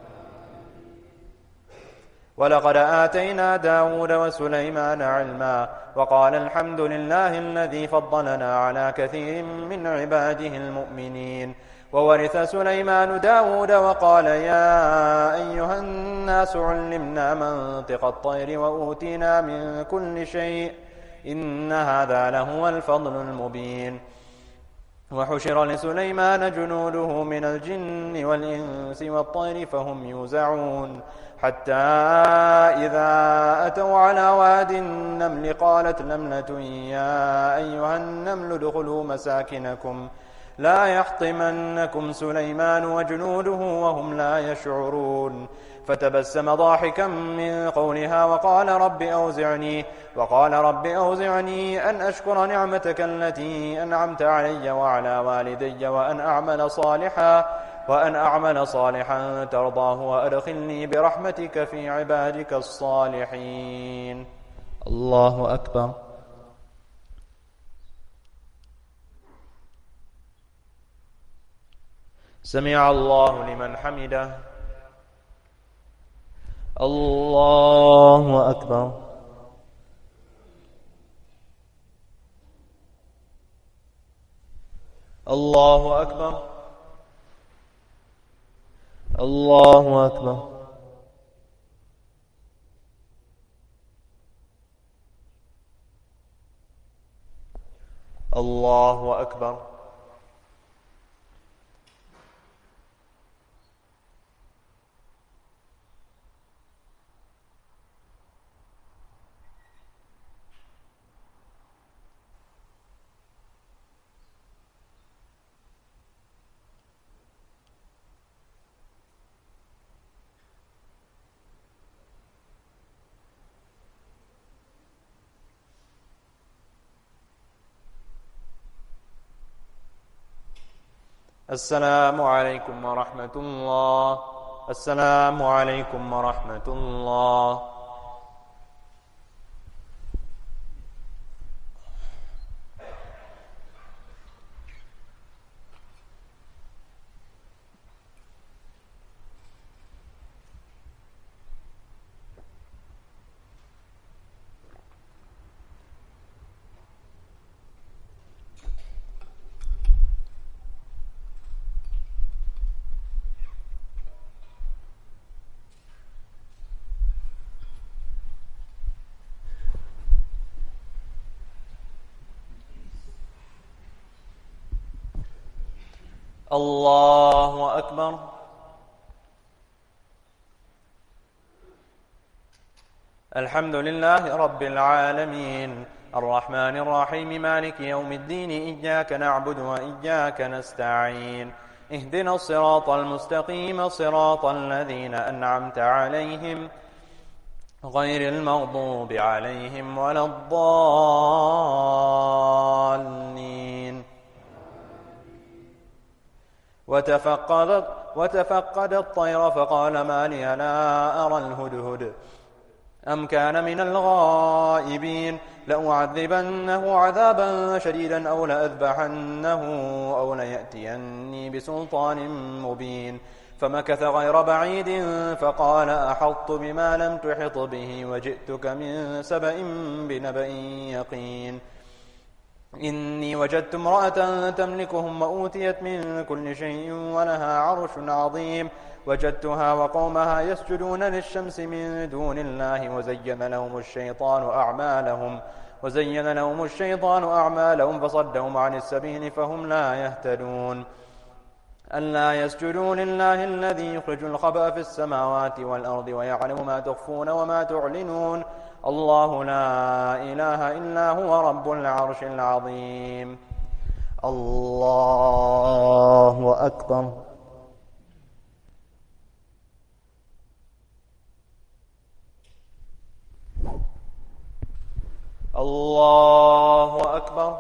ولقد آتينا داود وسليمان علما وقال الحمد لله الذي فضلنا على كثير من عباده المؤمنين. وورث سليمان داود وقال يا أيها الناس علمنا منطق الطير وأوتينا من كل شيء إن هذا لهو الفضل المبين. وحشر لسليمان جنوده من الجن والإنس والطير فهم يوزعون حتى إذا أتوا على واد النمل قالت نملة يا أيها النمل ادخلوا مساكنكم لا يحطمنكم سليمان وجنوده وهم لا يشعرون فتبسم ضاحكا من قولها وقال رب أوزعني وقال رب أوزعني أن أشكر نعمتك التي أنعمت علي وعلى والدي وأن أعمل صالحا وأن أعمل صالحا ترضاه وأدخلني برحمتك في عبادك الصالحين. الله أكبر. سمع الله لمن حمده. الله أكبر. الله أكبر. الله أكبر. الله أكبر. السلام عليكم ورحمة الله. السلام عليكم ورحمة الله. الله أكبر. الحمد لله رب العالمين الرحمن الرحيم مالك يوم الدين إياك نعبد وإياك نستعين اهدنا الصراط المستقيم صراط الذين أنعمت عليهم غير المغضوب عليهم ولا الضالين وتفقد, وتفقد الطير فقال ما لي لا أرى الهدهد أم كان من الغائبين لأعذبنه عذابا شديدا أو لأذبحنه أو ليأتيني بسلطان مبين فمكث غير بعيد فقال أحطت بما لم تحط به وجئتك من سبأ بنبأ يقين إني وجدت امرأة تملكهم وأوتيت من كل شيء ولها عرش عظيم وجدتها وقومها يسجدون للشمس من دون الله وزين لهم الشيطان أعمالهم وزين لهم الشيطان أعمالهم فصدهم عن السبيل فهم لا يهتدون ألا يسجدوا لله الذي يخرج الخبأ في السماوات والأرض ويعلم ما تخفون وما تعلنون الله لا إله إلا هو رب العرش العظيم الله أكبر الله أكبر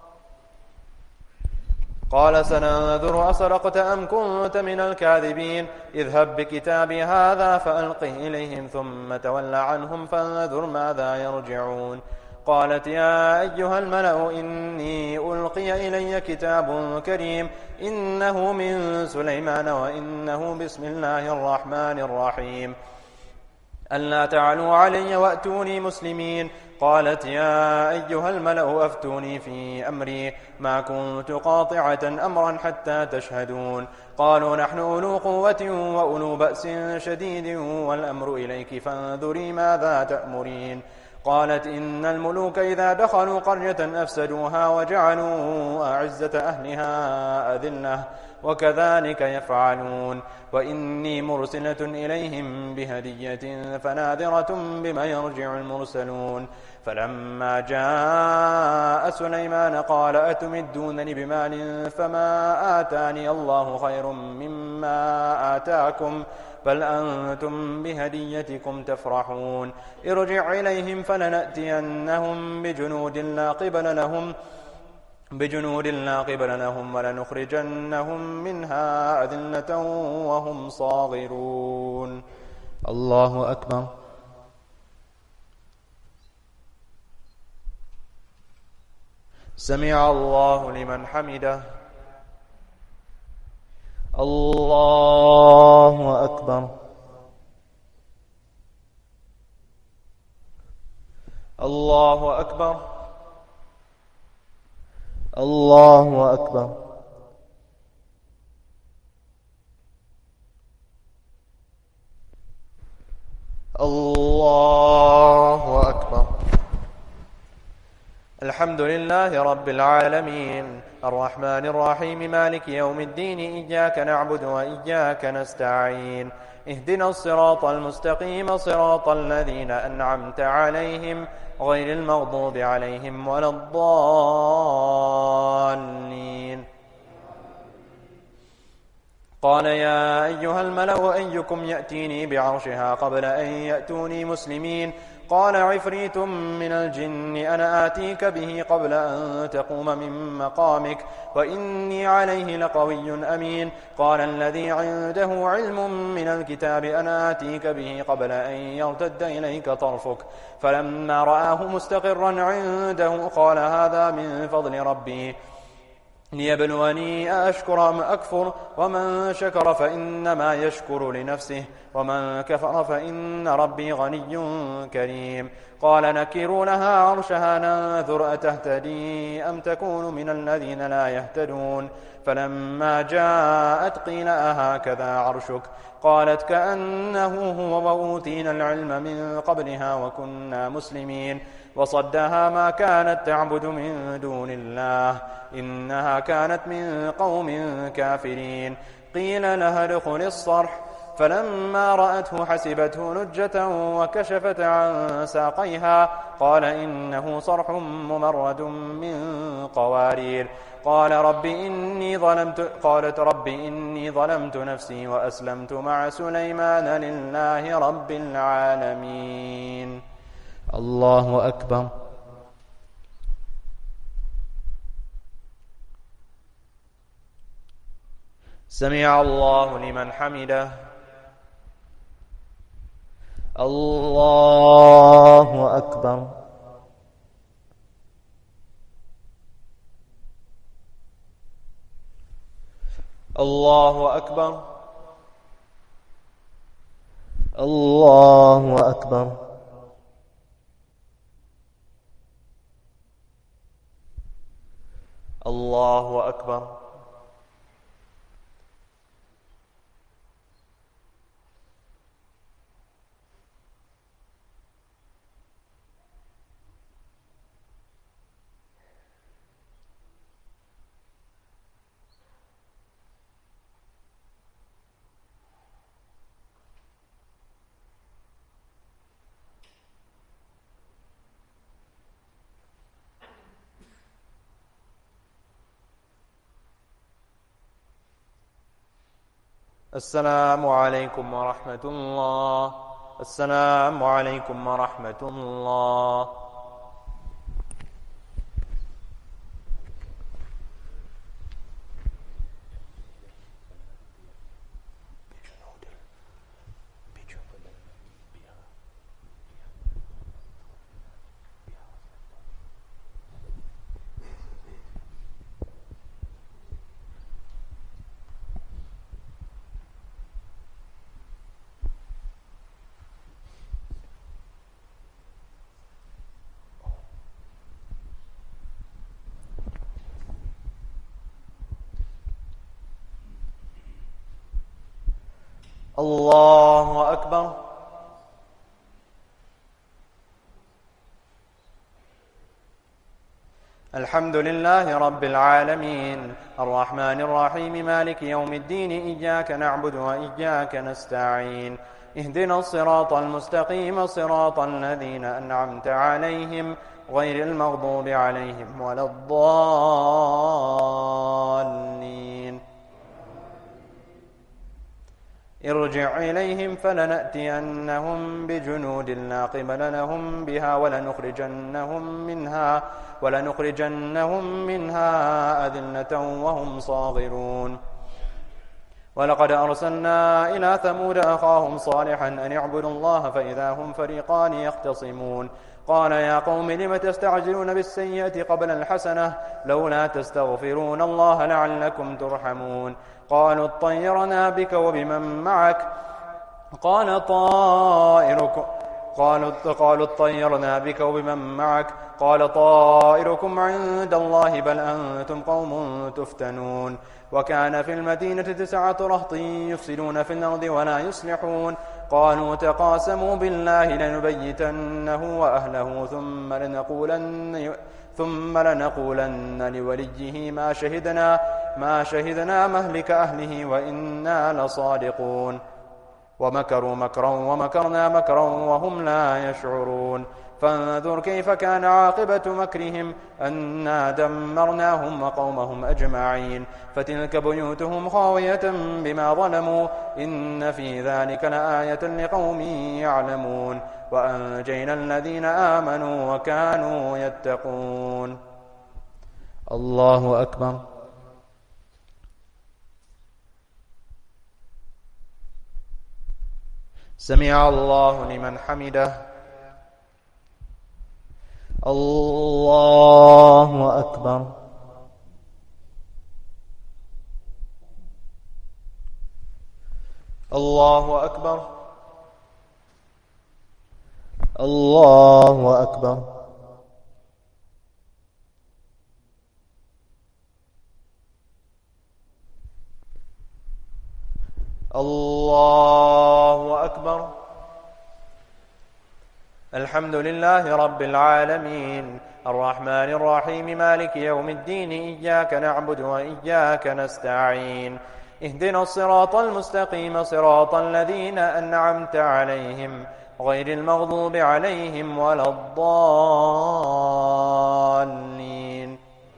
قال سننظر أصدقت أم كنت من الكاذبين اذهب بكتابي هذا فألقه إليهم ثم تول عنهم فانظر ماذا يرجعون قالت يا أيها الملأ إني ألقي إلي كتاب كريم إنه من سليمان وإنه بسم الله الرحمن الرحيم ألا تعلوا علي وأتوني مسلمين قالت يا أيها الملأ أفتوني في أمري ما كنت قاطعة أمرا حتى تشهدون قالوا نحن أولو قوة وأولو بأس شديد والأمر إليك فانظري ماذا تأمرين قالت إن الملوك إذا دخلوا قرية أفسدوها وجعلوا أعزة أهلها أذلة وكذلك يفعلون وإني مرسلة إليهم بهدية فناذرة بما يرجع المرسلون فلما جاء سليمان قال أتمدونني بمال فما آتاني الله خير مما آتاكم بل أنتم بهديتكم تفرحون ارجع إليهم فلنأتينهم بجنود لا قبل لهم بجنود لا قبل لهم ولنخرجنهم منها أذلة وهم صاغرون الله أكبر سمع الله لمن حمده الله أكبر الله أكبر الله أكبر الله أكبر الحمد لله رب العالمين الرحمن الرحيم مالك يوم الدين إياك نعبد وإياك نستعين اهدنا الصراط المستقيم صراط الذين أنعمت عليهم غير المغضوب عليهم ولا الضالين قال يا أيها الملأ أيكم يأتيني بعرشها قبل أن يأتوني مسلمين قال عفريت من الجن أنا آتيك به قبل أن تقوم من مقامك وإني عليه لقوي أمين قال الذي عنده علم من الكتاب أنا آتيك به قبل أن يرتد إليك طرفك فلما رآه مستقرا عنده قال هذا من فضل ربي ليبلوني أشكر أم أكفر ومن شكر فإنما يشكر لنفسه ومن كفر فإن ربي غني كريم قال نكروا لها عرشها ننظر أتهتدي أم تكون من الذين لا يهتدون فلما جاءت قيل أهكذا عرشك قالت كأنه هو وأوتينا العلم من قبلها وكنا مسلمين وصدها ما كانت تعبد من دون الله إنها كانت من قوم كافرين قيل لها ادخل الصرح فلما رأته حسبته لجة وكشفت عن ساقيها قال إنه صرح ممرد من قوارير. قال رب إني ظلمت قالت رب إني ظلمت نفسي وأسلمت مع سليمان لله رب العالمين. الله أكبر. سمع الله لمن حمده. الله أكبر. الله أكبر. الله أكبر. الله أكبر. السلام عليكم ورحمة الله. السلام عليكم ورحمة الله. الله أكبر. الحمد لله رب العالمين الرحمن الرحيم مالك يوم الدين إياك نعبد وإياك نستعين اهدنا الصراط المستقيم صراط الذين أنعمت عليهم غير المغضوب عليهم ولا الضالين. ارجع إليهم فلنأتينهم بجنود لا قبل لهم بها ولنخرجنهم منها ولنخرجنهم منها أذلة وهم صاغرون. ولقد أرسلنا إلى ثمود أخاهم صالحا أن اعبدوا الله فإذا هم فريقان يختصمون. قال يا قوم لم تستعجلون بالسيئة قبل الحسنة لولا تستغفرون الله لعلكم ترحمون. قالوا اطيرنا بك وبمن معك قال طائركم قالوا قالوا اطيرنا بك وبمن معك قال طائركم عند الله بل أنتم قوم تفتنون. وكان في المدينة تسعة رهط يفسدون في الأرض ولا يصلحون. قالوا تقاسموا بالله لنبيتنه وأهله ثم لنقولن ثم لنقولن لوليه ما شهدنا ما شهدنا مهلك أهله وإنا لصادقون. ومكروا مكرا ومكرنا مكرا وهم لا يشعرون. فانظر كيف كان عاقبة مكرهم أنا دمرناهم وقومهم أجمعين. فتلك بيوتهم خاوية بما ظلموا إن في ذلك لآية لقوم يعلمون. وأنجينا الذين آمنوا وكانوا يتقون. الله أكبر. سمع الله لمن حمده. الله أكبر. الله أكبر. الله أكبر. الله أكبر. الحمد لله رب العالمين الرحمن الرحيم مالك يوم الدين إياك نعبد وإياك نستعين اهدنا الصراط المستقيم صراط الذين أنعمت عليهم غير المغضوب عليهم ولا الضالين.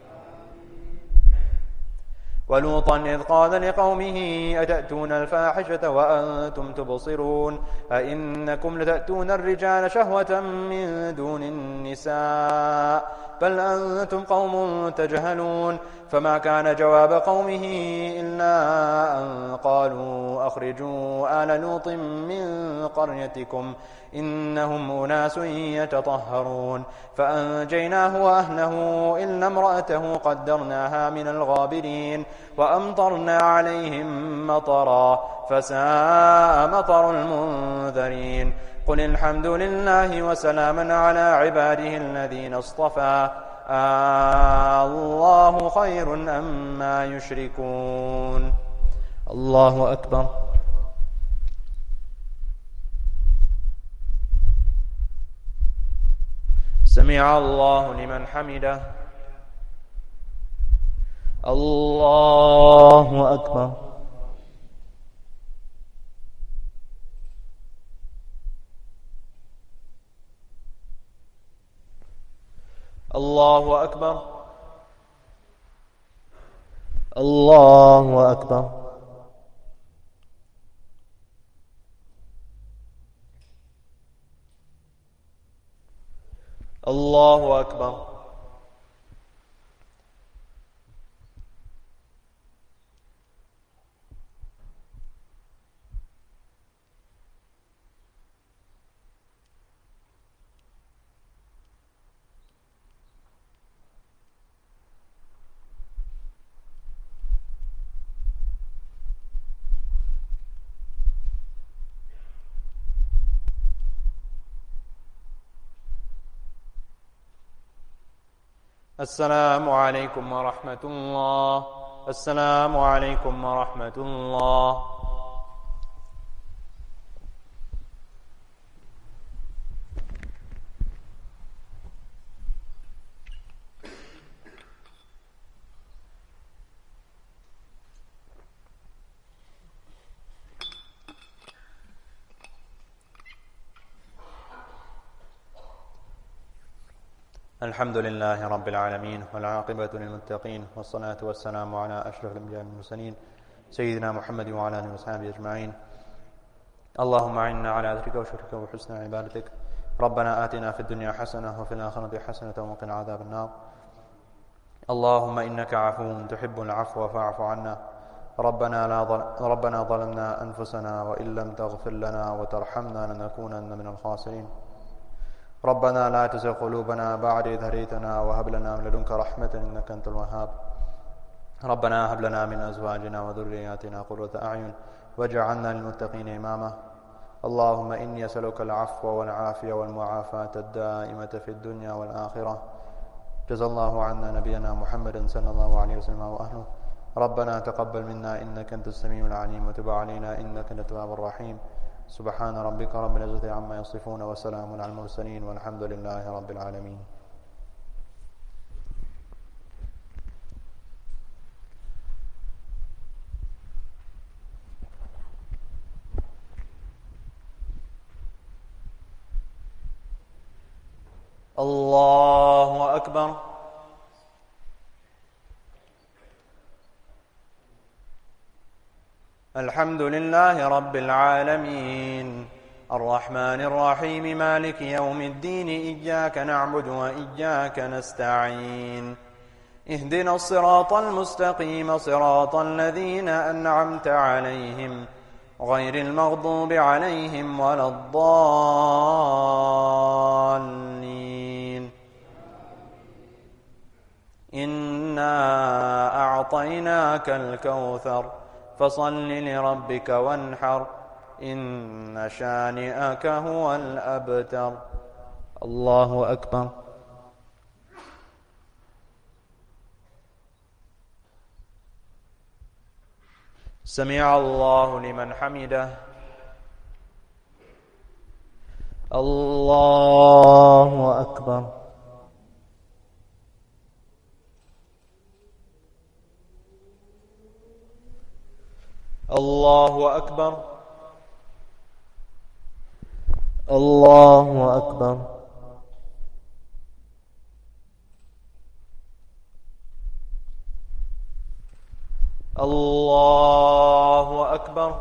ولوطا إذ قال لقومه أتأتون الفاحشة وأنتم تبصرون أئنكم لتأتون الرجال شهوة من دون النساء بل أنتم قوم تجهلون. فما كان جواب قومه إلا أن قالوا أخرجوا آل لوط من قريتكم إنهم أناس يتطهرون. فأنجيناه وأهله إلا امرأته قدرناها من الغابرين وأمطرنا عليهم مطرا فساء مطر المنذرين. قل الحمد لله وسلاما على عباده الذين اصطفى آه الله خير أما يشركون. الله أكبر. سمع الله لمن حمده. الله أكبر. الله أكبر. الله أكبر. الله أكبر. السلام عليكم ورحمة الله. السلام عليكم ورحمة الله. الحمد لله رب العالمين والعاقبة للمتقين والصلاة والسلام على أشرف الأنبياء والمرسلين سيدنا محمد وعلى آله وصحبه أجمعين. اللهم أعنا على ذكرك وشكرك وحسن عبادتك. ربنا آتنا في الدنيا حسنة وفي الآخرة حسنة وقنا عذاب النار. اللهم إنك عفو تحب العفو فاعف عنا. ربنا لا ظل... ربنا ظلمنا أنفسنا وإن لم تغفر لنا وترحمنا لنكونن من الخاسرين. ربنا لا تزغ قلوبنا بعد إذ هديتنا وهب لنا من لدنك رحمة إنك أنت الوهاب. ربنا هب لنا من أزواجنا وذرياتنا قرة أعين واجعلنا للمتقين إماما. اللهم إني أسألك العفو والعافية والمعافاة الدائمة في الدنيا والآخرة. جزا الله عنا نبينا محمد صلى الله عليه وسلم وأهله. ربنا تقبل منا إنك أنت السميع العليم وتب علينا إنك أنت التواب الرحيم. سبحان ربك رب العزة عما يصفون وسلام على المرسلين والحمد لله رب العالمين. الله أكبر. الحمد لله رب العالمين الرحمن الرحيم مالك يوم الدين إياك نعبد وإياك نستعين. اهدنا الصراط المستقيم صراط الذين أنعمت عليهم غير المغضوب عليهم ولا الضالين. إنا أعطيناك الكوثر فصل لربك وانحر إن شانئك هو الأبتر. الله أكبر. سمع الله لمن حمده. الله أكبر. الله أكبر. الله أكبر. الله أكبر.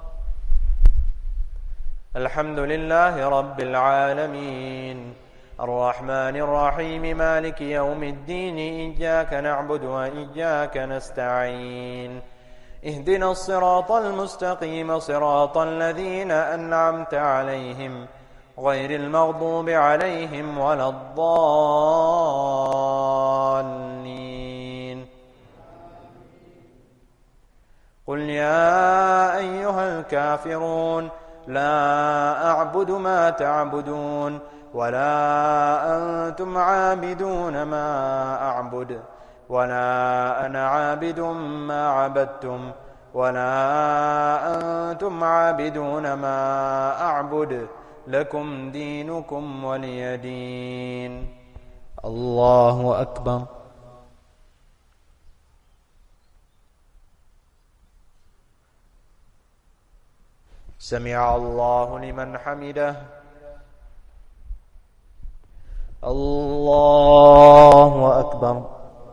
الحمد لله رب العالمين الرحمن الرحيم مالك يوم الدين إياك نعبد وإياك نستعين اهدنا الصراط المستقيم صراط الذين أنعمت عليهم غير المغضوب عليهم ولا الضالين. قل يا أيها الكافرون لا أعبد ما تعبدون ولا أنتم عابدون ما أعبد ولا أنا عابد ما عبدتم ولا أنتم عابدون ما أعبد لكم دينكم ولي دين. الله أكبر. سمع الله لمن حمده. الله أكبر.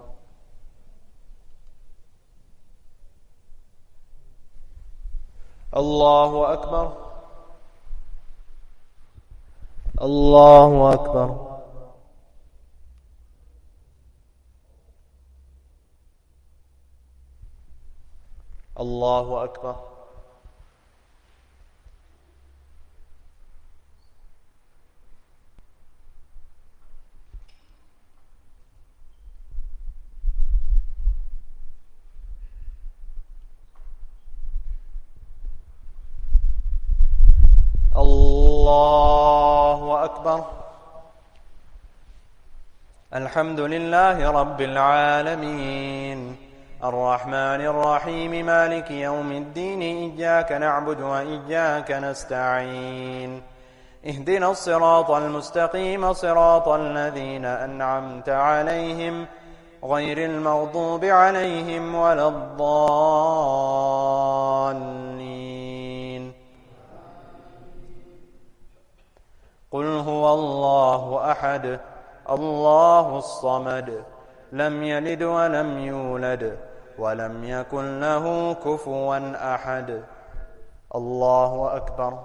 الله أكبر. الله أكبر. الله أكبر. الله أكبر. الحمد لله رب العالمين الرحمن الرحيم مالك يوم الدين إياك نعبد وإياك نستعين اهدنا الصراط المستقيم صراط الذين أنعمت عليهم غير المغضوب عليهم ولا الضالين. قل هو الله أحد الله الصمد لم يلد ولم يولد ولم يكن له كفوا أحد. الله أكبر.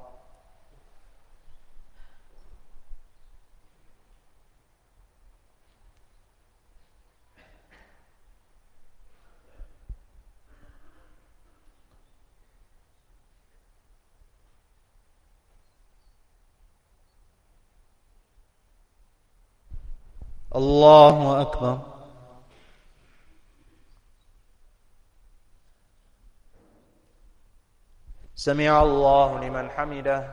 الله أكبر. سمع الله لمن حمده.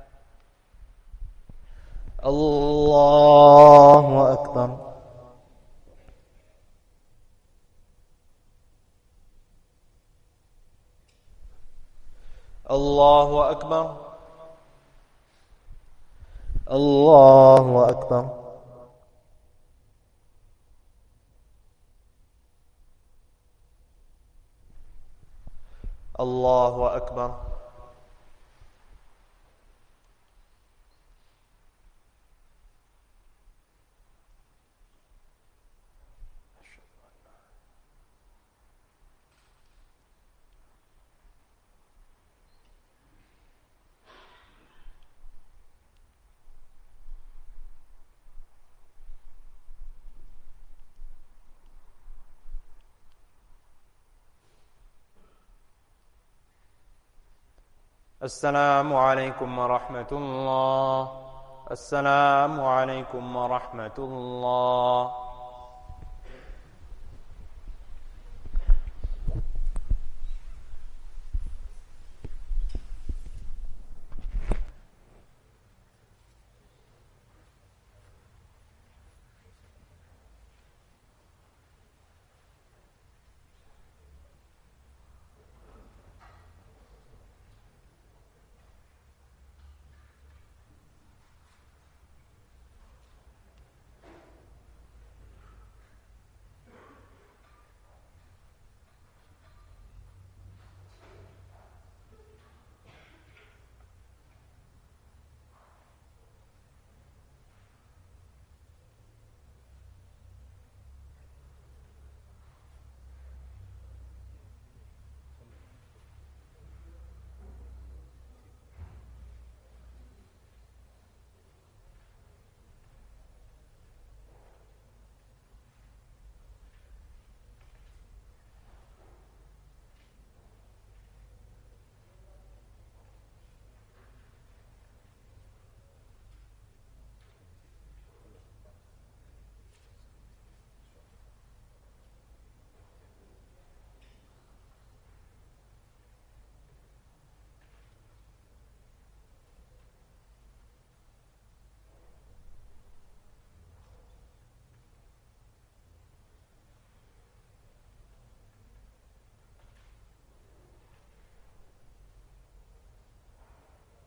الله أكبر. الله أكبر. الله أكبر. الله أكبر. السلام عليكم ورحمة الله. السلام عليكم ورحمة الله.